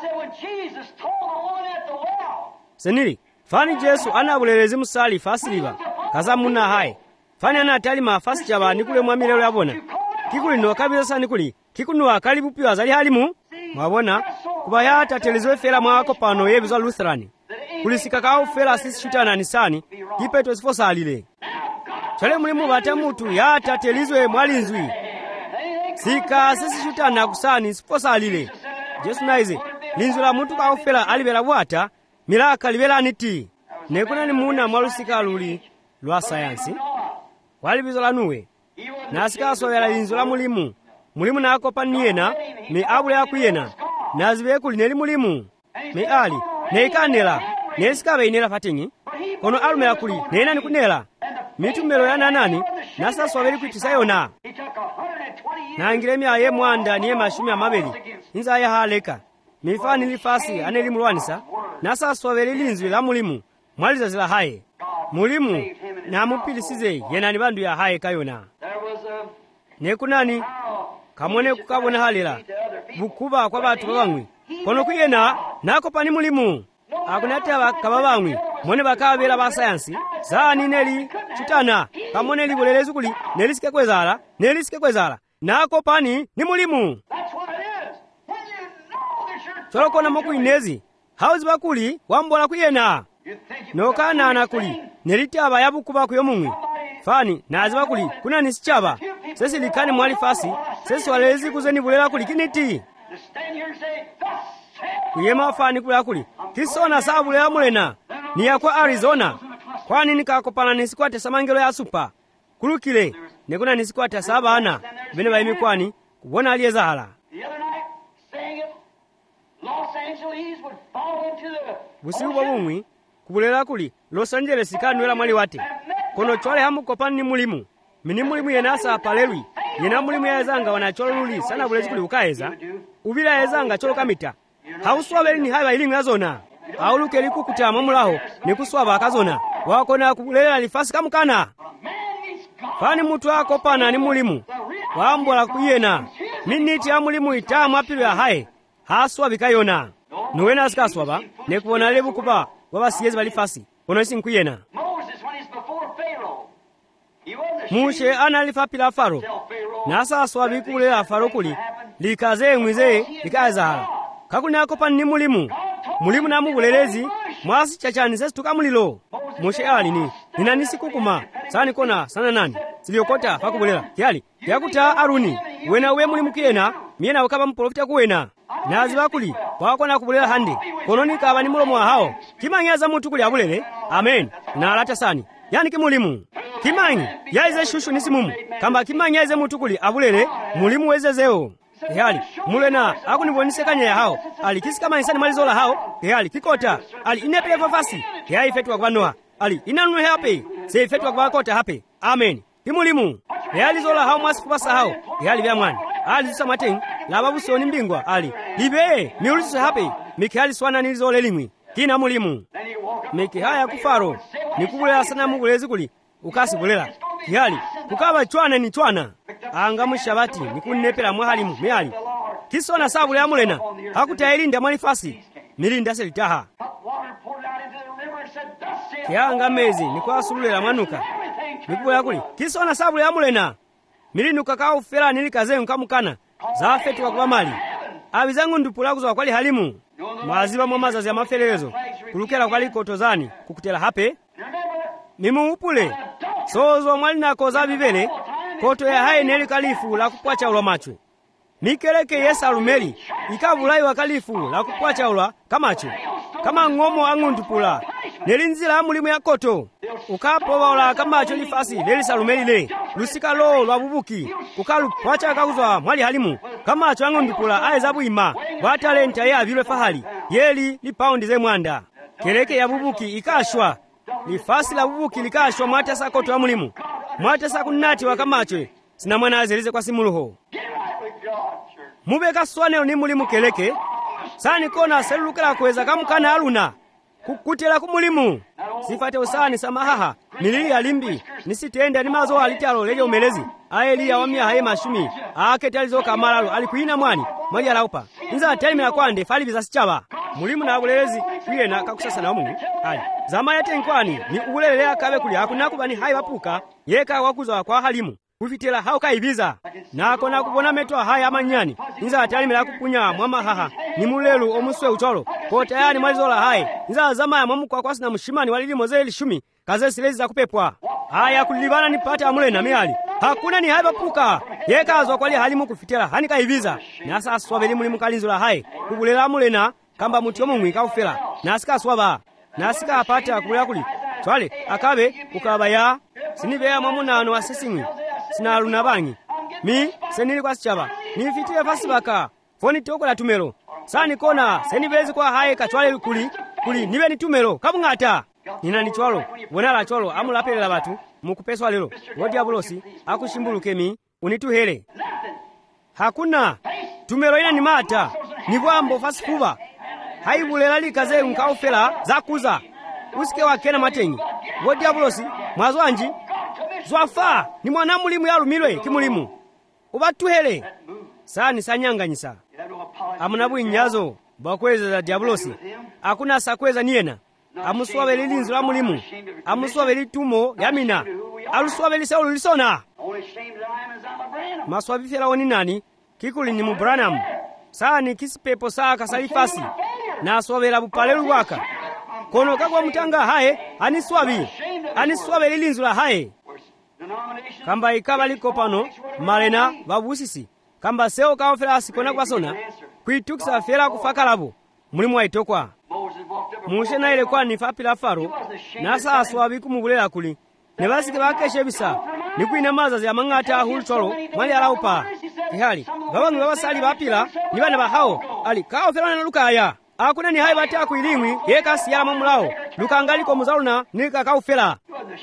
senili fani Yesu anabulelezi musali fasiliba kaza muna haye fani anatali mafasi chaba nikule mwamilelo yabona kikuli no kabisa sani kuli kikunwa kalibu piwa zali halimu mwabona kuba yata telezwe fela mwako pano yebizo Lutherani kulisika kao fela sisi shutana nisani kipeto sifosa alile chale mulimu bata mutu yata telizwe mwalinzwi sika sisi shutana kusani sifosa alile Yesu naize linzula mutu kao fela alibela bwata milaka libela niti nekuna ni muna mwalusika luli lwa sayansi walibizo lanuwe nasika soyala linzula mulimu nako paniyena me abule akuyena nazibe kuli neli mulimu me ali neikanela nesikabe inela fatingi kono alumela kuli nena nikunela mitumelo ya nanani nasa swabeli kuitisayona nangiremi aye mwanda niye mashumi amabeli inza ya haleka mifani lifasi aneli mulwanisa nasa swabeli linzwi la mulimu mwaliza zila haye mulimu na mupilisize yena ni bandu ya haye kayona nekunani kamone kukabona halila bukuba kwa batu babangwi kono kuyena nako pani mulimu akunataba kababangwi mone bakabela ba sayansi zani neli chitana kamone libulelezu kuli nelisike kwezala nako pani ni mulimu cholokona mokuinezi hauzi bakuli wambola kuyena nokana anakuli nelitaba yabukuba kuyomungwi fani nazi bakuli kuna nisichaba sesi likani mwali fasi sesi walezi kuzeni bulela kuli kiniti kuyema fani kula kuli kisona sabu ya mulena ni ya kwa Arizona kwani nikakopana nisikwate samangelo ya supa kulukile nekuna nisikwate sabana bene bayimi kwani kubona aliyezahala busiku bumwi kubulela kuli Los Angeles kanwela mwali wate kono chwale hamu kopani ni mulimu mini mulimu yenasa apalelwi yena mulimu ya ezanga wanacholo luli sana bulezi kuli ukaeza ubila ya ezanga cholo kamita hauswabeli ni haiwa ilimu ya zona auluke liku kutama mulaho ni kuswaba akazona wakona kubulela lifasi kamukana fani mutu wako pana ni mulimu wambwala kuyena miniti ya mulimu itamu apilu ya hae haswabi kayona nuwena asikaswaba nekubona lebu kuba wabasiyezi balifasi kono isi nkuyena Mushe analifapila Faro nasa aswabi kubulela Faro kuli likaze mwize likazahala kakuni akopani ni mulimu na mubulelezi mwasi chachani sesi tukamulilo Mushe alini ninanisi kukuma sani kona sana nani siliokota fakubulela kiali yakuta Aruni wena uwe mulimu kiyena miena wakaba mprofita kuwena nazi bakuli wakona kubulela handi kononi kaba ni mulomo wa hao kimanyaza mutu kuli abulele amen na alata sani yani kimulimu kimanyi yaize shushu nisimumu kamba kimanyi yaize mutu kuli abulele mulimu wezezeo Ehali, mulena, akunibonise kanya ya hao. Ali, kisi kama insani malizola hao. Ehali, kikota. Ali, inepele fafasi. Ehali, fetuwa kwa noa. Ali, inanunu hape. Se fetuwa kwa kota hape. Amen. Himulimu. Ehali zola hao mwasi kupasa hao. Ehali vya mwani. Ali, zisa mateng. Lababu sioni mbingwa. Ali, libe, miulisu hape. Miki hali swana nilizole limwi. Kina mulimu. Miki haya kufaro. Nikubulela sana mugulezi kuli. Ukasi bulela. Ehali, kukaba chwana ni chwana. Anga mushabati nikunepela mwahalimu meali kisona sabu ya mulena hakutayilinda mwalifasi milinda selitaha kianga mezi nikwasululela mwanuka nikubola kuli kisona sabu ya mulena milinuka kaufela nilikaze nkamukana zafetu wakuba mali abizangu ndupula kuzwa kwali halimu maziba mwamazazi ya mafelezo kulukela kwali kotozani kukutela hape mimu upule sozo mwali nakoza bibele koto ya hae neli kalifu la kupwacha ulwa machwe. Mikeleke yesa alumeli, ikabulai wa kalifu la kupwacha ulwa kamacho. Kama ngomo angundupula, neli nzila mulimu ya koto. Ukapo wala kamacho lifasi, neli salumeli le. Lusika lo lwa bubuki, ukalu pwacha kakuzwa mwali halimu. Kamacho angundupula aezabu ima, watalenta ya vile fahali, yeli li paundi ze mwanda. Keleke ya bubuki ikashwa, lifasi la bubuki likashwa mwatasa koto ya mulimu. Mwatesa kunati wakamachwe sina mwana azelize kwa simuluho mubeka swanelo ni mulimu keleke sani kona selulukela kweza kamukana aluna kukutela kumulimu sifate usani samahaha milili ya limbi nisitenda ni mazo alitalo leje umelezi aeli ya wamia hae mashumi aketi alizoka amalalo alikuina mwani mwaja laupa inza telime ya kwande fali bizasi chaba mulimu na abulelezi kuye na kakusasa na mungu ali zama yate nkwani ni ubulelea kabe kuli hakunakubani hai wapuka yeka wakuza kwa halimu kufitela hao kaibiza nako nakubona metwa haya amanyani inza atalime la kukunya mwama haha ni mulelu omuswe utolo ko tayari malizola hai inza zama ya mwamu kwa kwasi na mshimani walili mozeli shumi kaze silezi za kupepwa haya kulibana nipate amule na miali hakuna ni haiba puka yeka azwa kwali halimu kufitela hani kaibiza nasa aswabeli mulimu kalinzola hai kubulela mulena kamba mutyo mumwi kaufela nasika swaba nasika apata kubulela kuli twale akabe ukaba ya sinibe ya mwamunano asesingwi sina lunabangi mi senili kwa sichaba nifitiye fasi baka foni toko la tumelo sani kona senibezi kwa hae kachwale kuli nibe ni tumelo kabungata nina ni chwalo wonala chwalo amulapelela batu mukupeswa lelo wodi abulosi akushimbulukemi unituhele hakuna tumelo ina ni mata ni bwambo fasi kuba haibulela likaze nkaufela zakuza usike wakena matenyi wodi abulosi mwazo anji zwafa ni mwana mulimu ya lumilwe kimulimu ubatuhele sani sanyanganyisa amunabu inyazo bakweza za diablosi akuna sakweza niena amuswabe lilinzo la mulimu amuswabe litumo yamina aluswabe lisaulo lisona maswabi fela woni nani kikuli ni mubranam sani kisipepo saka salifasi na swabela bupalelu waka kono kagwa mutanga hae aniswabe lilinzo la hae kamba ikaba liko pano malena vabusisi kamba sewo kaofera asikona kwasona kuitukisa fera kufakalabo mulimu waitokwa mushe naile kwani fapila faro nasa aswabi kumubulera kuli ne basike bakeshe bisa nikuina mazazi amang'ata ahultolo mwali alaupa ihali babangu babasali bapila ni bana bahao ali kaofera na lukaya akuna ni hai bata kuilimwi yeka siyala mamulao lukangaliko muzaluna nika kaofera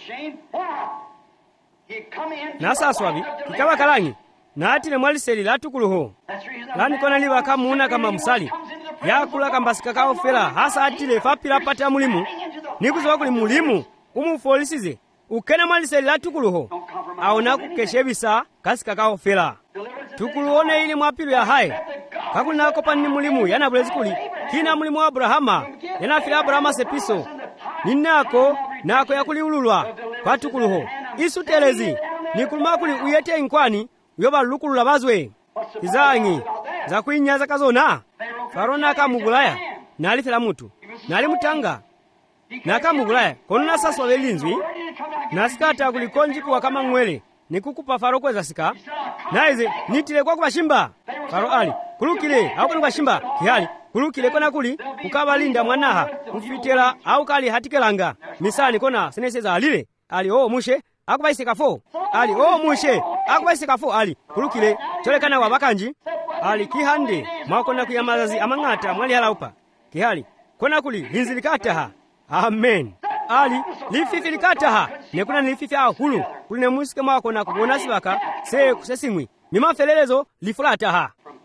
nasa aswabi kikaba kalangi natile mwaliseli latukuluho lani kona liba kamuna kama musali yakula kambasika kaofera hasa atile fapila pata mulimu nikuziwa kuli mulimu umufolisize ukena mwaliseli latukuluho aona kukeshe bisa kasika kaofera tukuluone ili mwapilu ya hai kakuli nako pani mulimu yana bulezi kuli kina mulimu wa Abrahama yana fila Abrahama sepiso ninako nako yakuli ululwa kwa tukuluho isu telezi nikulumakuli uyete inkwani yoba lukulula bazwe izangi za kuinyaza kazona farona kamugulaya nalifela mutu nalimutanga nakamugulaya kono nasaswa belinzwi nasikata kulikonji kuwa kama ngwele nikukupa faro kweza sika naize nitile kwa kubashimba faro ali kulukile au kwa shimba kihali kulukile kona kuli kukabalinda mwanaha mfitela au kali hatikelanga misani kona sineseza alile ali mushe akubaisika fo ali mushe akubaisika fo ali kulukile cholekana wabakanji ali kihande mwakona kuyamazazi amang'ata mwali halaupa kihali kona kuli linzilikataha amen ali lififilikataha nekuna nilififi ahulu kuline musike mwakona kubona sibaka se kusesimwi mimafelelezo lifulataha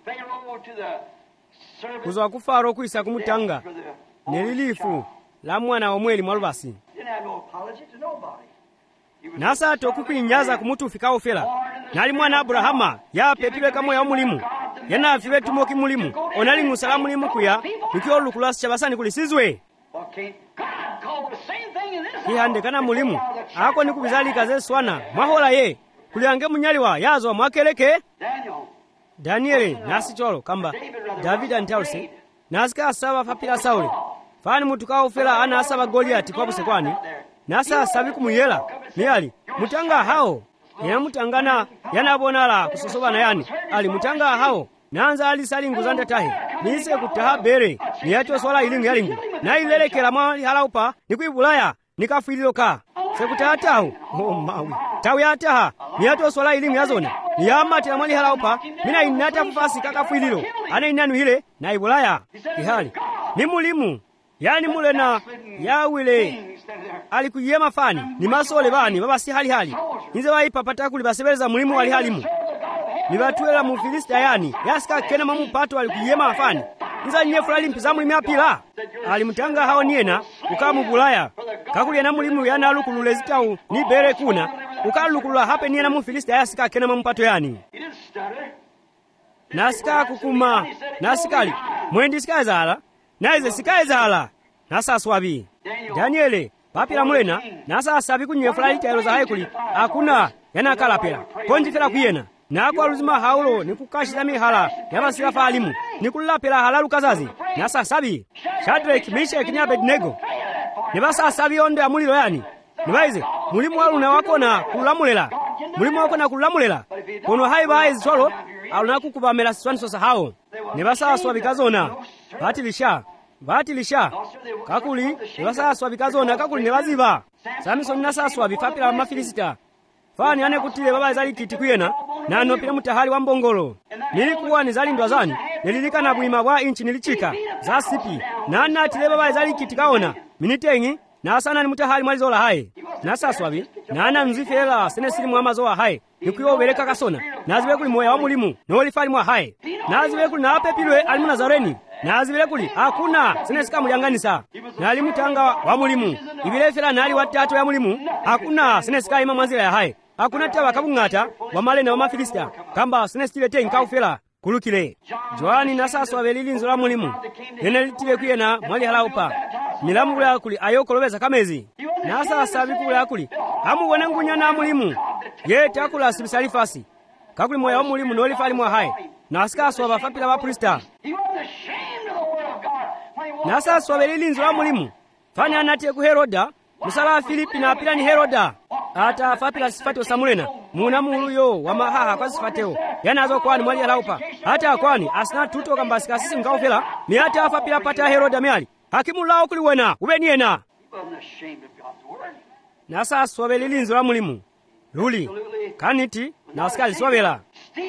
kuzwa kufaro kuisa kumutanga nelilifu la mwana omweli mwalubasi nasa tokukwinyaza kumutu ufikao fela nali mwana Abrahama ya pepile kamwe ya mulimu yana afiwe tumoki mulimu onali ngusala mulimu kuya nikiyo lukulasi chabasani kulisizwe kihande kana mulimu ako nikubizali kaze swana mwahola ye kuliange munyaliwa yazo mwakeleke Danieli nasi cholo kamba David antause nasika asaba fapila Sauli fani mutukao fela ana asaba Goliati kwa busekwani nasa asabi kumuyela niyali mutanga hao yana mutangana yana bonala kusosobana yani ali mutanga hao nanza ali sali nguzanda tahe nise kutaha bere niyacho swala ilingu yalingu na ilelekela mwali halaupa nikuibulaya nikafuililoka sekutahatahu mawi tawi ataha niyacho swala ilingu yazona niyamati la mwali halaupa mina inata kufasi kakafuililo ana inanu hile na ibulaya ihali ni mulimu yani mulena yawile alikuyema fani ni masole bani baba si hali nize waipa patakuli basebeleza mulimu wali halimu ni batuela mu Filista yani yasika kena mamu pato alikuyema fani niza nyefula limpiza mulimi apila alimutanga hao niena ukamubulaya kakuli na mulimu yana lukululezitau ni bere kuna ukalukulula hape niena mu Filista yasika kena mamu pato yani nasika kukuma nasikali mwendi sikaizala naize sikaizala nasa swabi Daniele papila mulena nasa asabi kunyefula itailo za haikuli akuna yana kalapela konji fela kuyena nako aluzima haulo nikukashila mihala yabasila falimu nikulapela halalu kazazi nasa sabi Shadrach Meshach ni Abednego nibasa sabi onde amulilo yani nibaize mulimu waluna wakona kulamulela mulimu wakona kulamulela kono haiba haizi solo aluna kukubamela swanso sahao nibasa aswabi kazona batilisha kakuli nibasa aswabi kazona kakuli nibaziba Samson nasa aswabi fapila mafilisita fani ane kutile baba zali kiti kuyena na anopile mutahali wa mbongolo nilikuwa nizalindwa zani nililika na buima wa inchi nilichika za sipi na anatile baba zali kiti kaona minitengi na asana ni mutahali mwalizola hai nasa aswabi na ana mzifela senesili mwamazoa hai nikuyo bereka kasona naziwe kuli moya wa mulimu nolifali mwa hai naziwe kuli na apepilwe alimunazareni naziwe kuli hakuna senesika mulyanganisa na alimutanga wa mulimu ibilefela na ali watatu ya mulimu hakuna senesika ima mwanzila ya hai hakuna tawa kabungata wa malena wa Mafilista kamba sinestilete nkaufela kulukile Joani nasaswa belilinzo la mulimu yenelitile kuyena mwali halaupa milamula kuli ayokolobeza kamezi nasa sabikula kuli amubona ngunya na mulimu yete akula sibisalifasi kakuli moya wa mulimu nolifali mwa hai nasikaswa bafapila ba prista nasaswa belilinzo la mulimu fani anatie ku Heroda musala Filipi na apila ni Heroda ata afapila sifate osamulena muna muluyo wa mahaha kwa sifatewo yanazo kwani mwali alaupa hata akwani asina tuto kambasika sisi mkaufela ni hata afapila pata Herode myali hakimu lao kuliwena ubeniena nasa aswabeli linzo la mulimu luli kaniti na askali swabela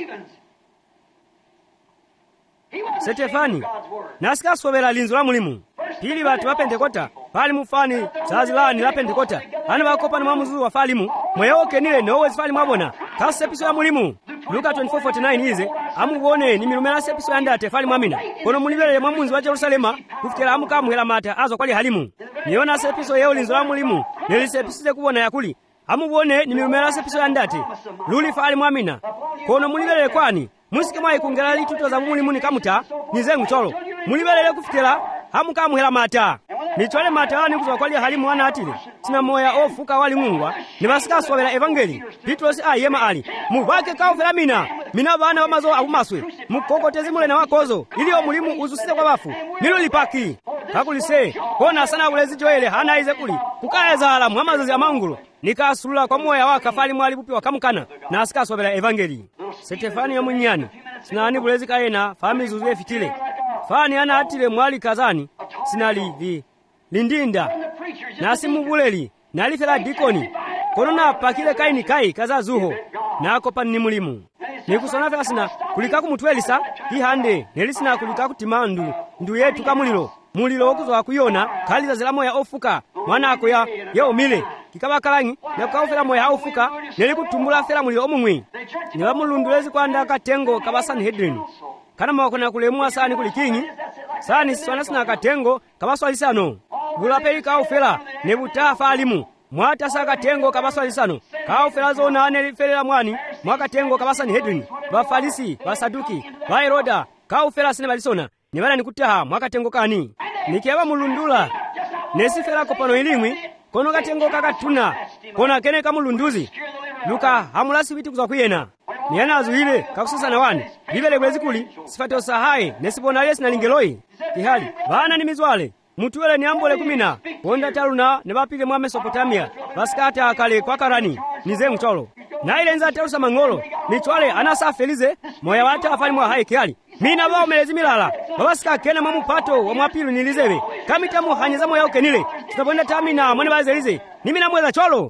Setefani nasika swabela linzo la mulimu pili batu wa Pentekota pali mufani zazilani la Pentekota ana bakopa na mamuzu wa falimu mweyoke nile nowe zifali mwabona kasi episo ya mulimu Luka 24:49 ize amuwone ni milumela sepiso ya ndate fali mwamina kono mulibele mwamunzi wa Jerusalema kufikira amukamu hela mata azo kwali halimu niona sepiso yeo linzo la mulimu nilisepisize kubona yakuli amuwone ni milumela sepiso ya ndate luli fali mwamina kono mulibele kwani musike mwa ikungela lituto za mulimu ni kamuta nizengu cholo mulibele kufikira hamukamu hela mata nichole mata ni kuzokwali halimu wana atile tina moya ofuka wali mungwa ni basika swabela evangeli Petros ayema ali mubake kaufela mina bana wa mazo abumaswe mukokotezi mule na wakozo ili omulimu uzusite kwa bafu nilo lipaki kakulise kona sana bulezi joele hana ize kuli kukaeza ala mwamazi ya mangulo nikasulula kwa moya waka fali mwali bupi wakamukana na asika swabela evangeli Setefani ya munyani sinani bulezi kaena fami zuzuye fitile fani ana atile mwali kazani sinali lindinda nasimu buleli nalifela dikoni konona pakile kaini kai kaza zuho nako pani mulimu nikusona fasina kulika kumutwelisa ihande nelisina kulika kutimandu ndu yetu kamulilo mulilo okuzo akuyona kali za zilamo ya ofuka mwana ako ya omile kikaba kalangi na kaufela moya ofuka nelikutumbula fela mulilo omumwi niwa mulundulezi kwanda katengo kabasani hedrini kana mwakona kulemua sani kulikingi sani swana sina katengo kabaswalisano bulapeli kaufela nebuta falimu mwata saka tengo kabaswalisano kaufela zona anelifelela mwani mwakatengo kabasani hedrini bafalisi basaduki baheroda kaufela sine balisona nibala nikutaha mwakatengo kani nikeba mulundula nesifela kopano ilimwi kono katengo kakatuna kona kene kamulunduzi Luka hamulasi biti kuzwa kuyena niyana azuhile kakusisa na wani bibele kwezi kuli sifate osahaye nesibona yesi na lingeloi ihali bana ni mizwale mutuwele ni ambole kumina wonda taluna nebapige mwa Mesopotamia basikata akale kwa karani nize mcholo na ile nza terusa mangolo nichwale anasa felize moya wata afani mwa haye kiali mina bao melezi milala babasika kena mwa mupato wa mwapilu nilizebe kamita muhanyeza moya ukenile tunabonda tamina mwene bazelize nimina mweza cholo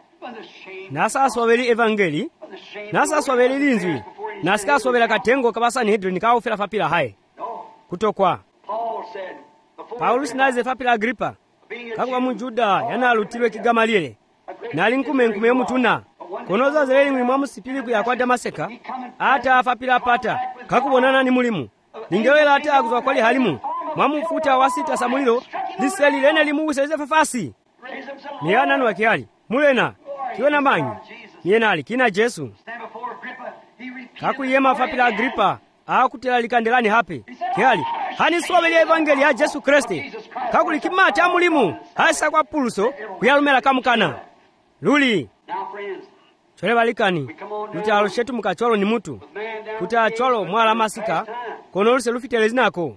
nasa aswabeli evangeli nasa aswabeli linzwi nasika aswabela katengo kabasani hedrini kaufela fapila haye kutokwa Paulus naze fapila Agripa kakuwa mujuda yana alutilwe kigamaliele nali nkume yomutuna konoza zeleli mwi mwamusipili kuya kwa Damaseka ata afapila pata kakubonana ni mulimu ningewela ata akuzwa kwali halimu mwamufuta wasita samulilo liseli lene limuwiseze fafasi niyana nwa kiali mulena kiwena manyi niyenali kina Jesu kakuyema fapila Agripa akutela likandelani hape kiali hani swabeli evangeli ya Jesu Kristi kakuli kimata mulimu hasa kwa pulso kuyalumela kamukana luli chole balikani lutalo shetu mukacholo ni mutu kutacholo mwala masika kono luse lufitelezi nako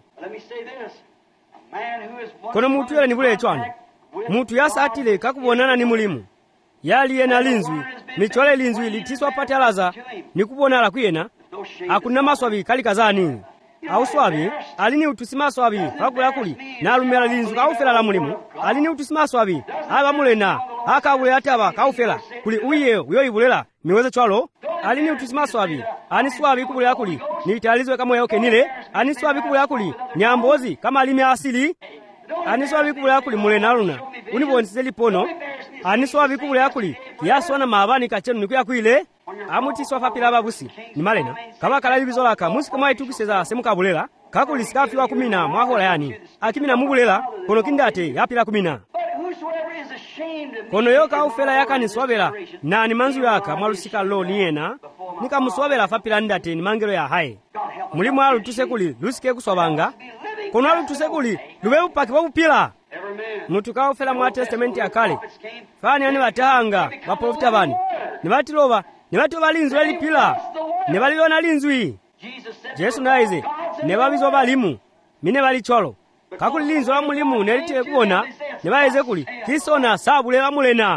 kono mutu yele ni bule chwani mutu yasa atile kakubonana ni mulimu yali yena linzwi michole linzwi litiswa patalaza nikubona la kuyena akuna maswabi kali kazani au swabi alini utusima swabi fakula kuli na lumela linzu kaufela la mulimu alini utusima swabi aba mulena akabule ataba kaufela kuli uye uyo ibulela miweze chwalo alini utusima swabi ani swabi kubule kuli nitalizwe kama yoke nile ani swabi kubule kuli nyambozi kama alimi asili ani swabi kubule kuli mulena luna unibonsizeli pono ani swabi kubule kuli yaswana mabani kachenu nikuya kuile amuti swafa pila babusi ni malena kaba kalalibizola ka musika mwa itukiseza semukabulela kakulisika fiwa kumina mwahola yani akimina mubulela kono kindate yapila kumina kono yoka ufela yaka ni swabela na ni manzu yaka mwalusika lo niyena nika muswabela fapila ndate ni mangelo ya hae mulimu alu tusekuli lusike kuswabanga kono alu tusekuli lubebu paki wabupila mutuka ufela mwa testamenti ya kale fani yani watahanga waprofita bani ni batiloba nebatoba linzwi elipila nebalilona linzwi Jesu naize nebabizo balimu mine balicholo kakuli linzwi la mulimu nelitile kubona nebaeze kuli kisona sabule bamulena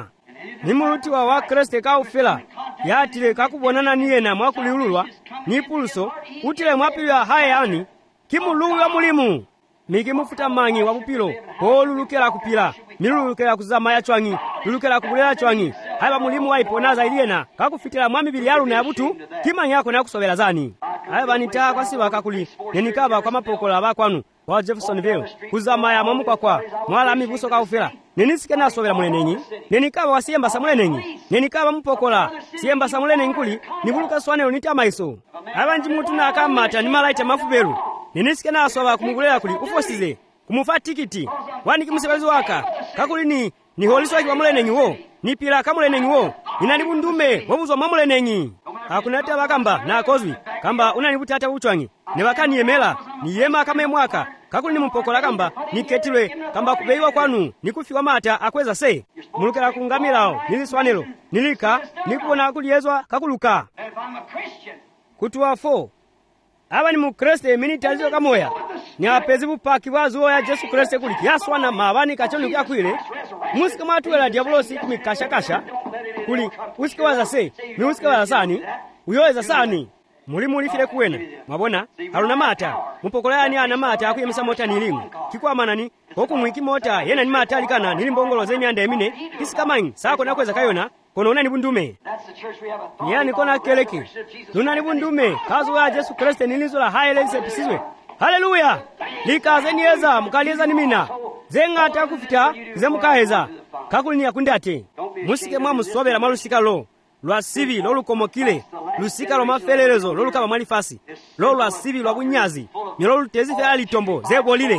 ni mulutiwa wa Kriste kaufela yatile kakubonana ni yena mwakuliululwa ni pulso utile mwapiwa hayani kimuluwa mulimu mikimufuta mangi wa bupilo polulukela kupila milulukela kuzama ya chwangi lulukela kubulela chwangi haba mulimu waiponaza iliyena kakufitila mwami bili yalu na yabutu kima nyako na kusobela zani haba nitaa kwa siwa kakuli nenikaba kwa mapokola bakwanu wa Jeffersonville kuzama ya mwamu kwa mwala mibuso kaufela nenisike na sobela mulenenyi nenikaba wa siemba sa mulenenyi nenikaba mupokola siemba sa mulenenyi kuli nibuluka swanelo niti amaiso haba njimutu na akamata ni malaita mafubelu nenisike na asoba kumugulela kuli ufosize kumufa tikiti wani kimusebezi waka kakuli ni holiso wa mulenenyi wo ni pila kamulenenyi wo inanibundume wabuzwa mwamulenenyi hakunata bakamba na kozwi kamba unanibutata uchwangi ne bakaniemela ni yema kama mwaka kakuli ni mupokola kamba niketilwe kamba kubeiwa kwanu nikufiwa mata akweza se mulukela kungamilao niliswanelo nilika nikubona kuliyezwa kakuluka kutuwa 4 aba ni mukreste minitalizo kamoya ni apezi bupaki bwazuo ya Yesu Kriste kuli yaswana mabani kachoni kyakwile musika mwatuwela diablosi kumikashakasha kuli usike waza se ni usike waza sani uyoeza sani mulimu ulifile kuwena mabona haluna mata mupokola yani ana mata akuyemisa mota nilimu kikwa manani hoku mwiki mota yena ni mata alikana nilimbongolo zeni anda emine kisikamanyi sako nakweza kayona kono una nibundume yani kona keleki nuna nibundume kazu wa Yesu Kriste nilizola hayeleze pisizwe haleluya likazeni eza mukalieza nimina zenga atakufita ze mukaheza kakuli ni yakundate musike mwa musobera malusika lo lwa sibi lolukomokile lusika lo mafelelezo lolukaba mwalifasi lo lwa sibi lwa bunyazi nilo lutezife alitombo zebolile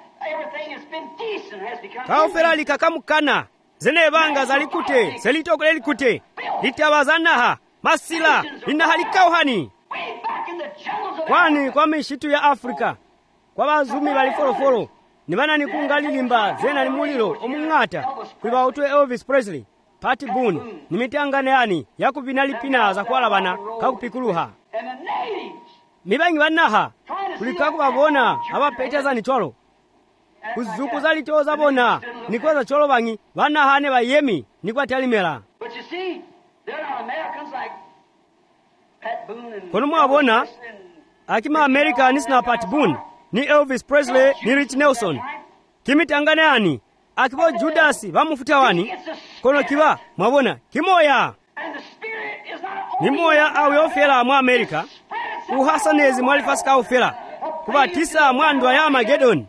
kaufera likakamukana zene banga zalikute selitokole likute litabazanaha masila linahalikauhani kwani kwa mishitu ya Afrika kwa bazumi balifolofolo nibana nikungalilimba zena ni mulilo omungata kuliba utwe Elvis Presley Patty Boone nimitangane yani yakubinalipina za kwalabana kakupikuluha mibangi banaha kulikaku babona abapeteza ni cholo kuzuku zalitoza bona nikwaza cholo bangi banahane bayemi nikwatalimela kono mwabona akima Americans na Patty Boone ni Elvis Presley ni Rich Nelson kimitangane yani akibo Judasi bamufuta wani kono kiba mwabona kimoya ni moya au yofela mwa Amerika uhasanezi mwalifasika ofela kuba tisa mwandwa ya Magedon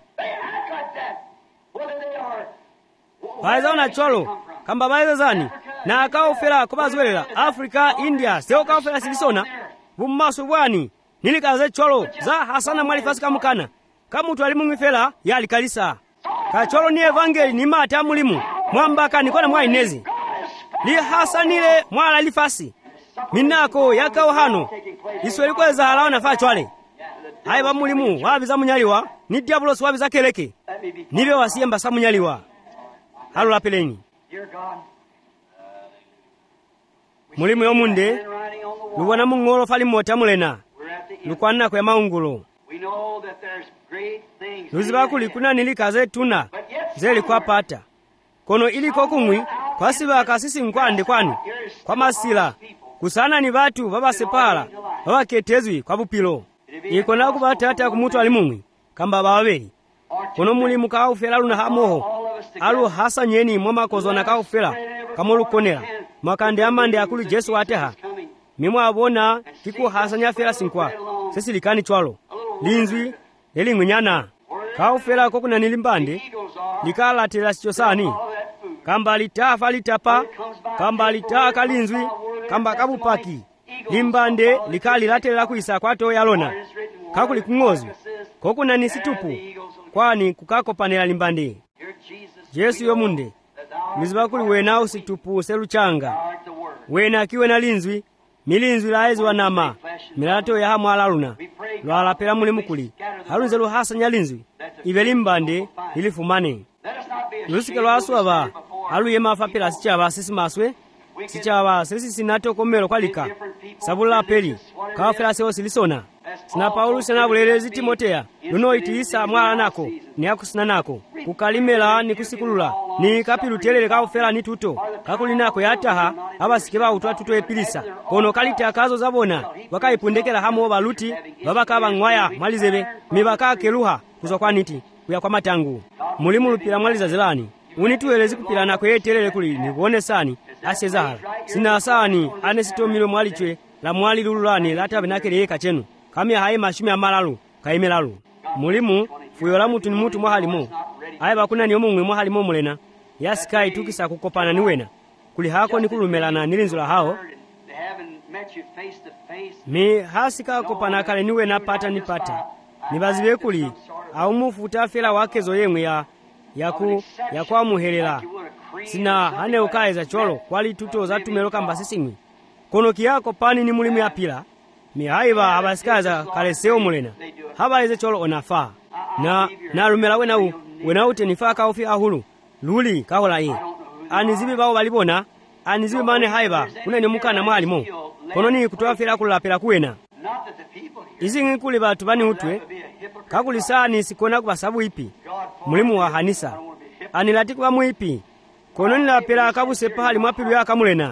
baiza una cholo kamba baiza zani na akaofela kubazwelela Afrika India seo kaofela silisona bumaso bwani nilikaze cholo za hasana mwalifasika mukana kamutu alimungifela yali kalisa kacholo ni evangeli ni mata mulimu mwambaka nikona mwa inezi li hasanile mwala lifasi minako yakao hano isweli kweza halawa na fachwale haiba mulimu wabiza munyaliwa ni diablos wabiza keleke nibe wasiemba sa munyaliwa halo lapeleni mulimu yomunde lubona mungolo fali mota mulena lukwana kwe maungulo luzibakuli kuna nilikaze tuna zeli kwa pata kono iliko kumwi kwa siba kasisi nkwande kwani kwa masila kusana ni batu baba sepala baba ketezwi kwa bupilo ikona kubatata kumutu alimumwi kamba babeli kono mulimu kaufela luna hamoho alu hasa nyeni mwama kozona kaufela kamolu konela makande amande akulu Yesu wateha mimwa abona kiku hasanya fela sinkwa sesi likani chwalo linzwi lelingwinyana kaufela kokuna nilimbande likala tela sichosani kamba litafa litapa kamba litaka linzwi kamba kabupaki limbande likali latela kuisa kwato yalona kakuli kungozwi kokuna nisitupu kwani kukako panela limbande Yesu yomunde mizibakuli wena usitupu seluchanga wena kiwe na linzwi milinzwi laezi wanama milato ya hamu alaluna lwala pela mulimu kuli halunze luhasa nyalinzwi ibe limbande ilifumane lusike lwasuwa alu yema fapela sichaba sisi maswe sichaba sisi sinato komelo kwalika sabula peli kawafela seo silisona sina Paulo sanabulelezi Timoteya luno itiisa mwala nako ni akusina nako kukalimela ni kusikulula ni kapilutelele kaufela ni tuto kakulinako yataha abasike bautwa tuto epilisa kono kalita kazo zabona bakayipundekela hamo baluti babaka bangwaya malizebe mibaka keluha kuzokwaniti kuya kwa matangu mulimu lupila mwaliza zelani unituelezi kupila nako yetelele kuli ni kuone sani asezahara sina sani anesitomilo mwalichwe la mwali lululani latabe nakele yeka chenu kamya haye mashumi amalalu kaimelalu mulimu fuyo la mutu ni mutu mwahalimo aye bakuna ni omumwe mwahalimo mulena yasikai tukisa kukopana niwena kuli hako ni kulumelana nilinzula hao mi hasika kopana kale niwena pata nipata nibazibe kuli au mufuta fela wakezo yemwe ya kwa muhelela sina hane ukaeza cholo kwali tuto za tumelo kamba sisimwi kono kiyako pani ni mulimu ya pila mihaiba abasikaza kaleseo mulena haba ize cholo onafa na lumela wena nifaa kaufi ahulu luli kahola ye anizibi bao balibona anizibi mane haiba kuna nyomukana mwalimo kono ni kutoa fela kulapela kuwena izingi kuli batu bani utwe kakulisani sikona kubasabu ipi mulimu wa hanisa anilatiku wa muipi kono nilapela akabuse pahali mwapilu ya kamulena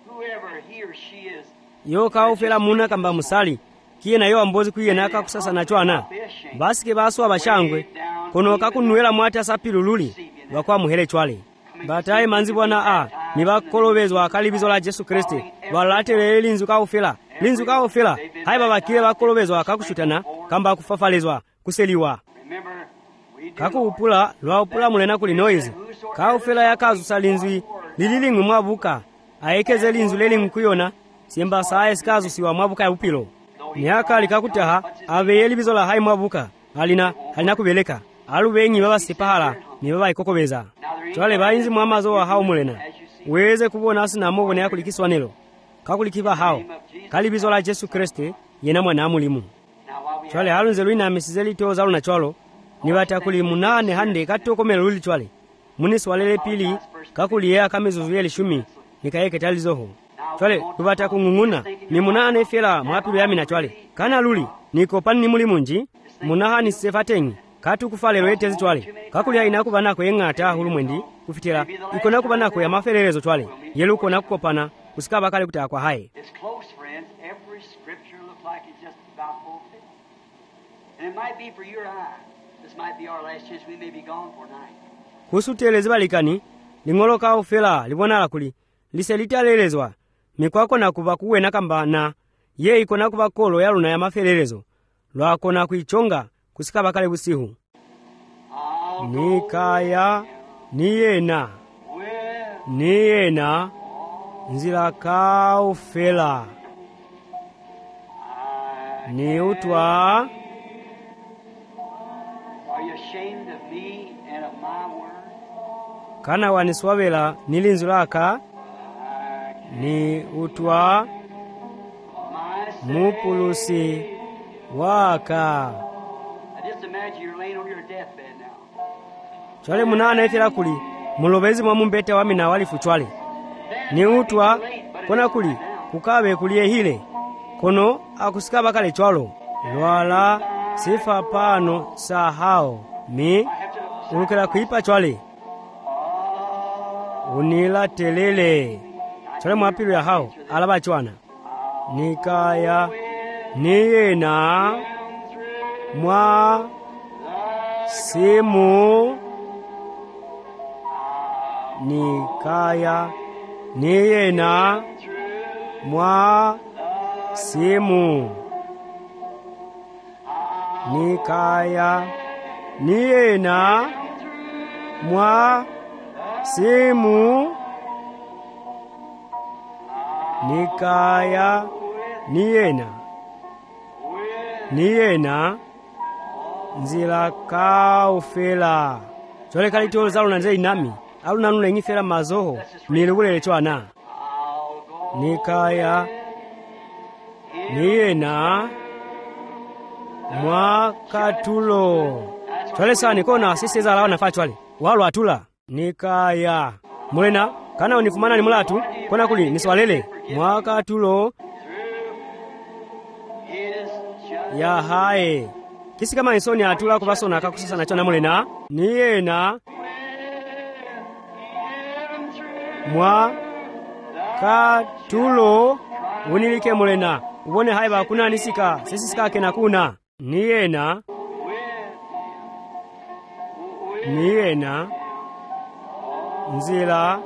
yo kaufela muna kamba musali kiye na yo ambozi kuye naka kusasa na chwana basike baso abashangwe kono kakunuela mwata sapilululi bakwa muhele chwale bataye manzi bwana ni bakolobezwa akalibizo la Yesu Kristo balatele linzu kaufela haiba bakile bakolobezwa akakushutana kamba kufafalizwa kuseliwa kakuupula lwaupula mulena kuli noise kaufela yakazu salinzwi lililingu mwabuka aekeze linzu lelingu kuyona siemba saa esikazu siwa mwabuka ya upilo nyaka likakutaha aveyeli bizola hai mwabuka halina kubeleka alubenyi baba sipahala ni baba ikokobeza twale bayinzi mwamazo wa hao mulena weze kubona asina mubone yakulikiswanelo kakulikiba hao kali bizola Yesu Kristo yena mwana mulimu twale halunze luina misizeli toza luna chwalo ni batakuli munane hande katokomela luli twale munisi walele pili kakuliya kamezuzu yeli shumi nikayeke talizoho twale tubata kungunguna ni munane fela mwapilu yami na twale kana luli niko pani mulimunji munaha ni sefatengi katu kufale lwetezi twale kakuliya inakubanako yengata hulumwendi kufitira ikona kubanako ya mafelelezo twale yeluko nakukopana kusikaba kale kutakwa haye kusutelezi balikani lingoloka ofela libonala kuli liselitalelezwa mikwako na kuba kuwena kambana ye ikona kuba kolo yaluna ya mafelelezo lwakona kuichonga kusikaba kale busihu nikaya niyena nzila kaufela ni utwa kana waniswabela nilinzulaka ni utwa mupulusi waka chwale munana efela kuli mulobezi mwa mumbete wami na walifu chwale ni utwa kona kuli kukabe kulie hile kono akusikaba kale chwalo lwala sifa pano sahao mi ulukela kuipa chwale unila telele chwale mwapilu ya hao alaba chwana nikaya niyena mwa simu nikaya niyena mwa simu nikaya niyena mwa simu nikaya niyena nzila kaufela chole kalitolo zalo nanze inami alu nanu nengi fela mazoho nilugulele chwana nikaya niyena mwakatulo chole sani kona sisi za lawa nafaa chwale walo atula nikaya mulena kana unifumana ni mulatu kona kuli niswalele mwakatulo ya haye kisikama insoni atula kupasona akakusasa nacho namulena niyena mwa katulo unilike mulena ubone haye bakuna nisika sisika kena kuna niyena nzila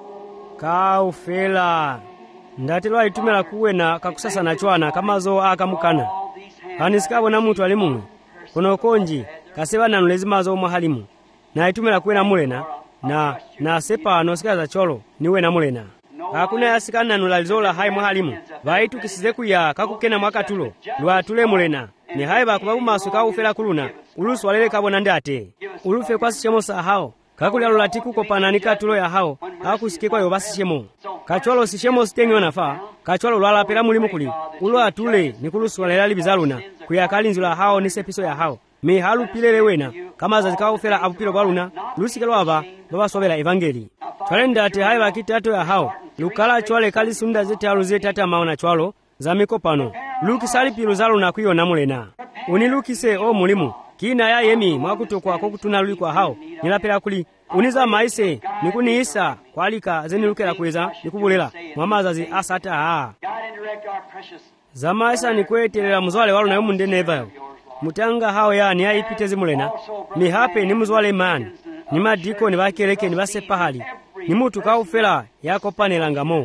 kaufela ndatelo alitumela kuwena kakusasa na chwana kamazo akamukana kanisikabona mutu ali mumwe kono konji kaseba nanulezi mazo omwahalimu na alitumela kuwena mulena na sepano sikaza cholo niwe na mulena hakuna yasikana nanulalizola hayi mwahalimu baitukisize kuya kakukena mwakatulo lwatule mulena ni hayi bakubabu maso kaufela kuluna ulusu walele kabona ndate ulufe kwasishemo sahao kakulya lulatiku kopanani katulo ya hao hakusikekwa yobasishemo kachwalo sishemo sitengiwa nafa kachwalo lwalapela mulimu kuli ulo atule nikulusu walelali bizaluna kuyakalinzula hao nisepiso ya hao mihalu pilele wena kama zazikaufela abupilo baluna lusikelo aba babasobela evangeli twalenda ate hayi bakitato ya hao lukala chwale kali sunda zetalu zetata maona chwalo za mikopano lukisali pilu zaluna kuyona mulena unilukise o mulimu kina ya yemi mwakutokwa kokutuna lulikwa hao nilapela kuli uniza maise nikuniisa kwalika zenilukela kweza nikubulela mwamazazi asata haa zamaisa nikwetelela muzwale walu na yumu ndenevayo mutanga hao ya ni haipite zimulena ni hape ni muzwale mani ni madiko ni bakeleke ni basepahali ni mutu kaufela yako panelangamo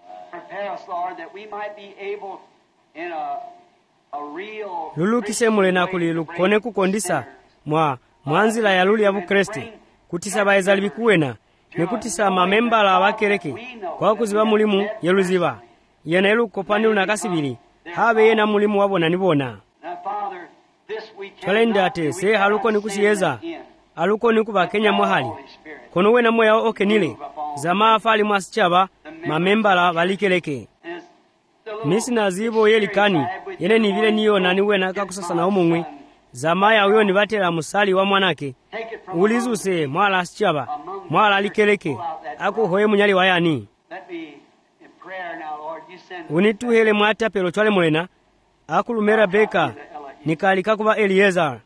lulukise mulena kuli lukone kukondisa mwanzila ya luli ya bukresti kutisa baezali bikuwena nikutisa mamembala abakeleke kwa kuziba mulimu yeluziba yena elukopani unakasibili habe yena mulimu wabona nibona twalenda ate se haluko nikusiyeza aluko nikuba Kenya mwahali kono wena moya okenile zama afali mwasichaba mamembala balikeleke misi nazibo yelikani yene ni vile niyo nani wena kakusasa na omumwe zamaya uyo ni batela musali wa mwanake ulizuse mwala asichaba mwala alikeleke ako hoye munyali wayani unituhele mwatapelo chwale mulena akulumera beka nikalika kuba Eliezer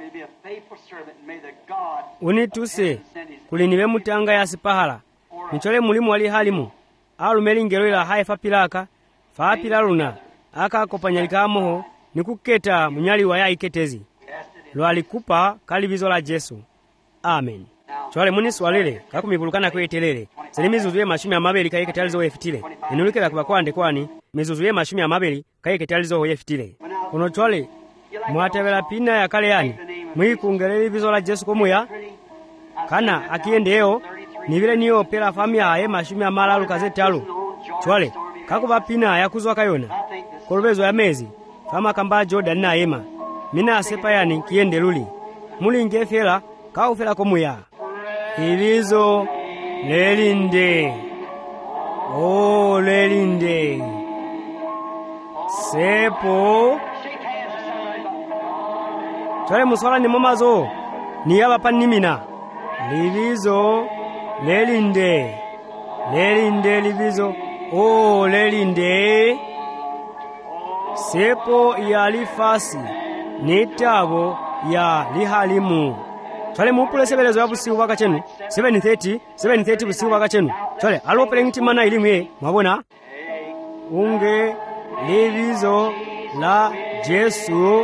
unituse kuliniwe mutanga ya sipahala nichole mulimu wali halimu alumeli ngelo ila haifa pilaka faapila luna aka kopanyalika amoho nikuketa munyali wa ya iketezi lwalikupa kalibizo la Jesu amen chwale muni swalele kakumibulukana kwetelele seli mizuzuye mashumi ya mabeli kayeketalizo yefitile inulikela kuba kwande kwani mizuzuye mashumi ya mabeli kayeketalizo yefitile kono chwale mwatebela pina ya kale yani mwikungelele libizo la Jesu komuya kana akiendeo nivile niyo pela famia aye mashumi ya malalu kazetalu chwale kakuba pina ya kuzwa kayona kolubezo ya mezi fama kamba Jordan na yema mina asepa yani kiende luli muli ngefela kaufela komuya ilizo lelinde o lelinde sepo chale muswala ni momazo ni yaba panimina libizo lelinde libizo o lelinde sepo ya lifasi nitabo ya lihalimu chale mupule sebelezo ya busiu waka chenu 730 busiu waka chenu chale alopele ngitimana ilimwe mabona unge libizo la Jesu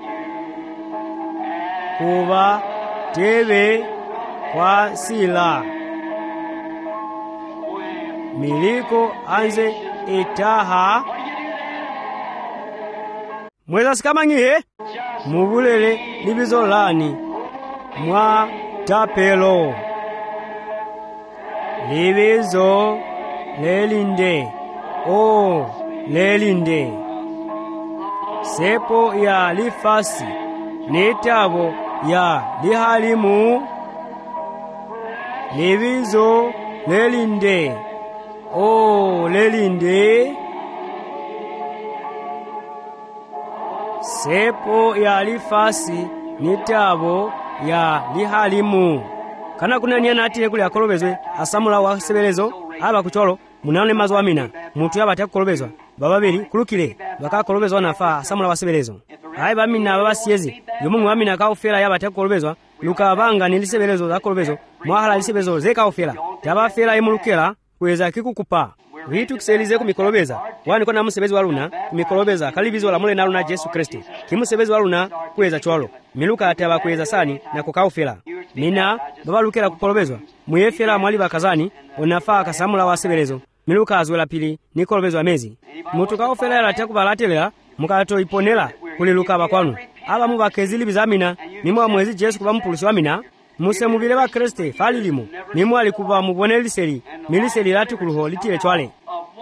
kuba tebe kwa sila miliko anze itaha mweza sikamangihe mubulele libizo lani mwa tapelo libizo lelinde o lelinde sepo ya lifasi nitabo ya lihalimu libizo lelinde o lelinde sepo ya lifasi nitabo ya lihalimu kana kuna niana ati ekuli akolobezwe asamula wa sebelezo aba kucholo munane mazo amina mutu yaba takolobezwa bababiri kulukile bakakolobezwa nafa asamula wasebelezo ayi bamina babasiyezi yomungu bamina kaufera yabate kolobezwa luka banga nilisebelezo zakolobezo mwahala lisebelezo zekaufera tabafera emulukela kweza kikukupa vitu kiselize kumikolobeza wani kona musebezi waluna kumikolobeza kalibizo la mule naluna Yesu Kristo kimusebezi waluna kweza chwalo miluka ataba kweza sani na kukaufera mina babalukela kukolobezwa muyefera mwali bakazani onafa kasamula wasebelezo miluka azwela pili nikolobezwa mezi mutu kaufera yalatekubalatelela mukato iponela kuliluka bakwanu aba mubakezili bizamina nimwa mwezi Yesu kuba mupulusi wamina muse mubile ba Kristo falilimu nimwa alikuba muboneliseli miliseli lati kuluho litile chwale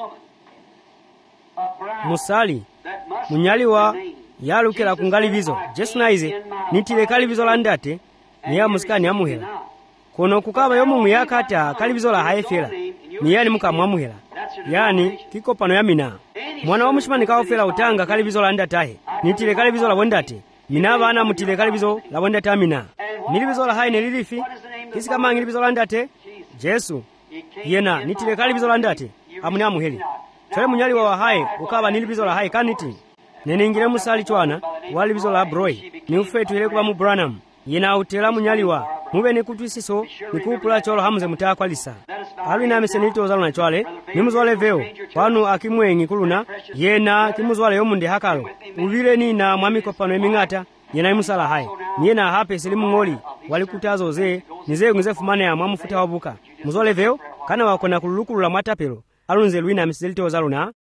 musali munyaliwa yalukela kungalibizo Yesu naize nitile kalibizo landate niya musikani amuhela kono kukaba yomu yakata kalibizo la haefela niyani mukamwamuhela yani kikopano yamina mwana wa mushimani kaofela utanga kalibizo landatahe nitile kalibizo la bondate mina bana mutile kalibizo la bondate amina nilibizo la haine lilifi kisi kama ngilibizo landate Yesu yena nitile kalibizo landate amuni amuheli chale munyali wa hae ukaba nilibizo la hae kaniti neningire musali chwana walibizo la broi ni ufetu ile kuba mu Branham yena utela munyali wa mube nikutwisiso nikupula cholo hamuze mutakwalisa alina amesenito zaluna chwale nimuzwale veo wanu akimwengi kuluna yena kimuzwale yomunde hakalo uvile nina mwamikopano emingata yena imusala hai yena hape silimu ngoli walikutazo ze nize ngizefu mane ya mwamufuta wabuka muzwale veo kana wakona kululukulu la matapelo alunze luina amesenito zaluna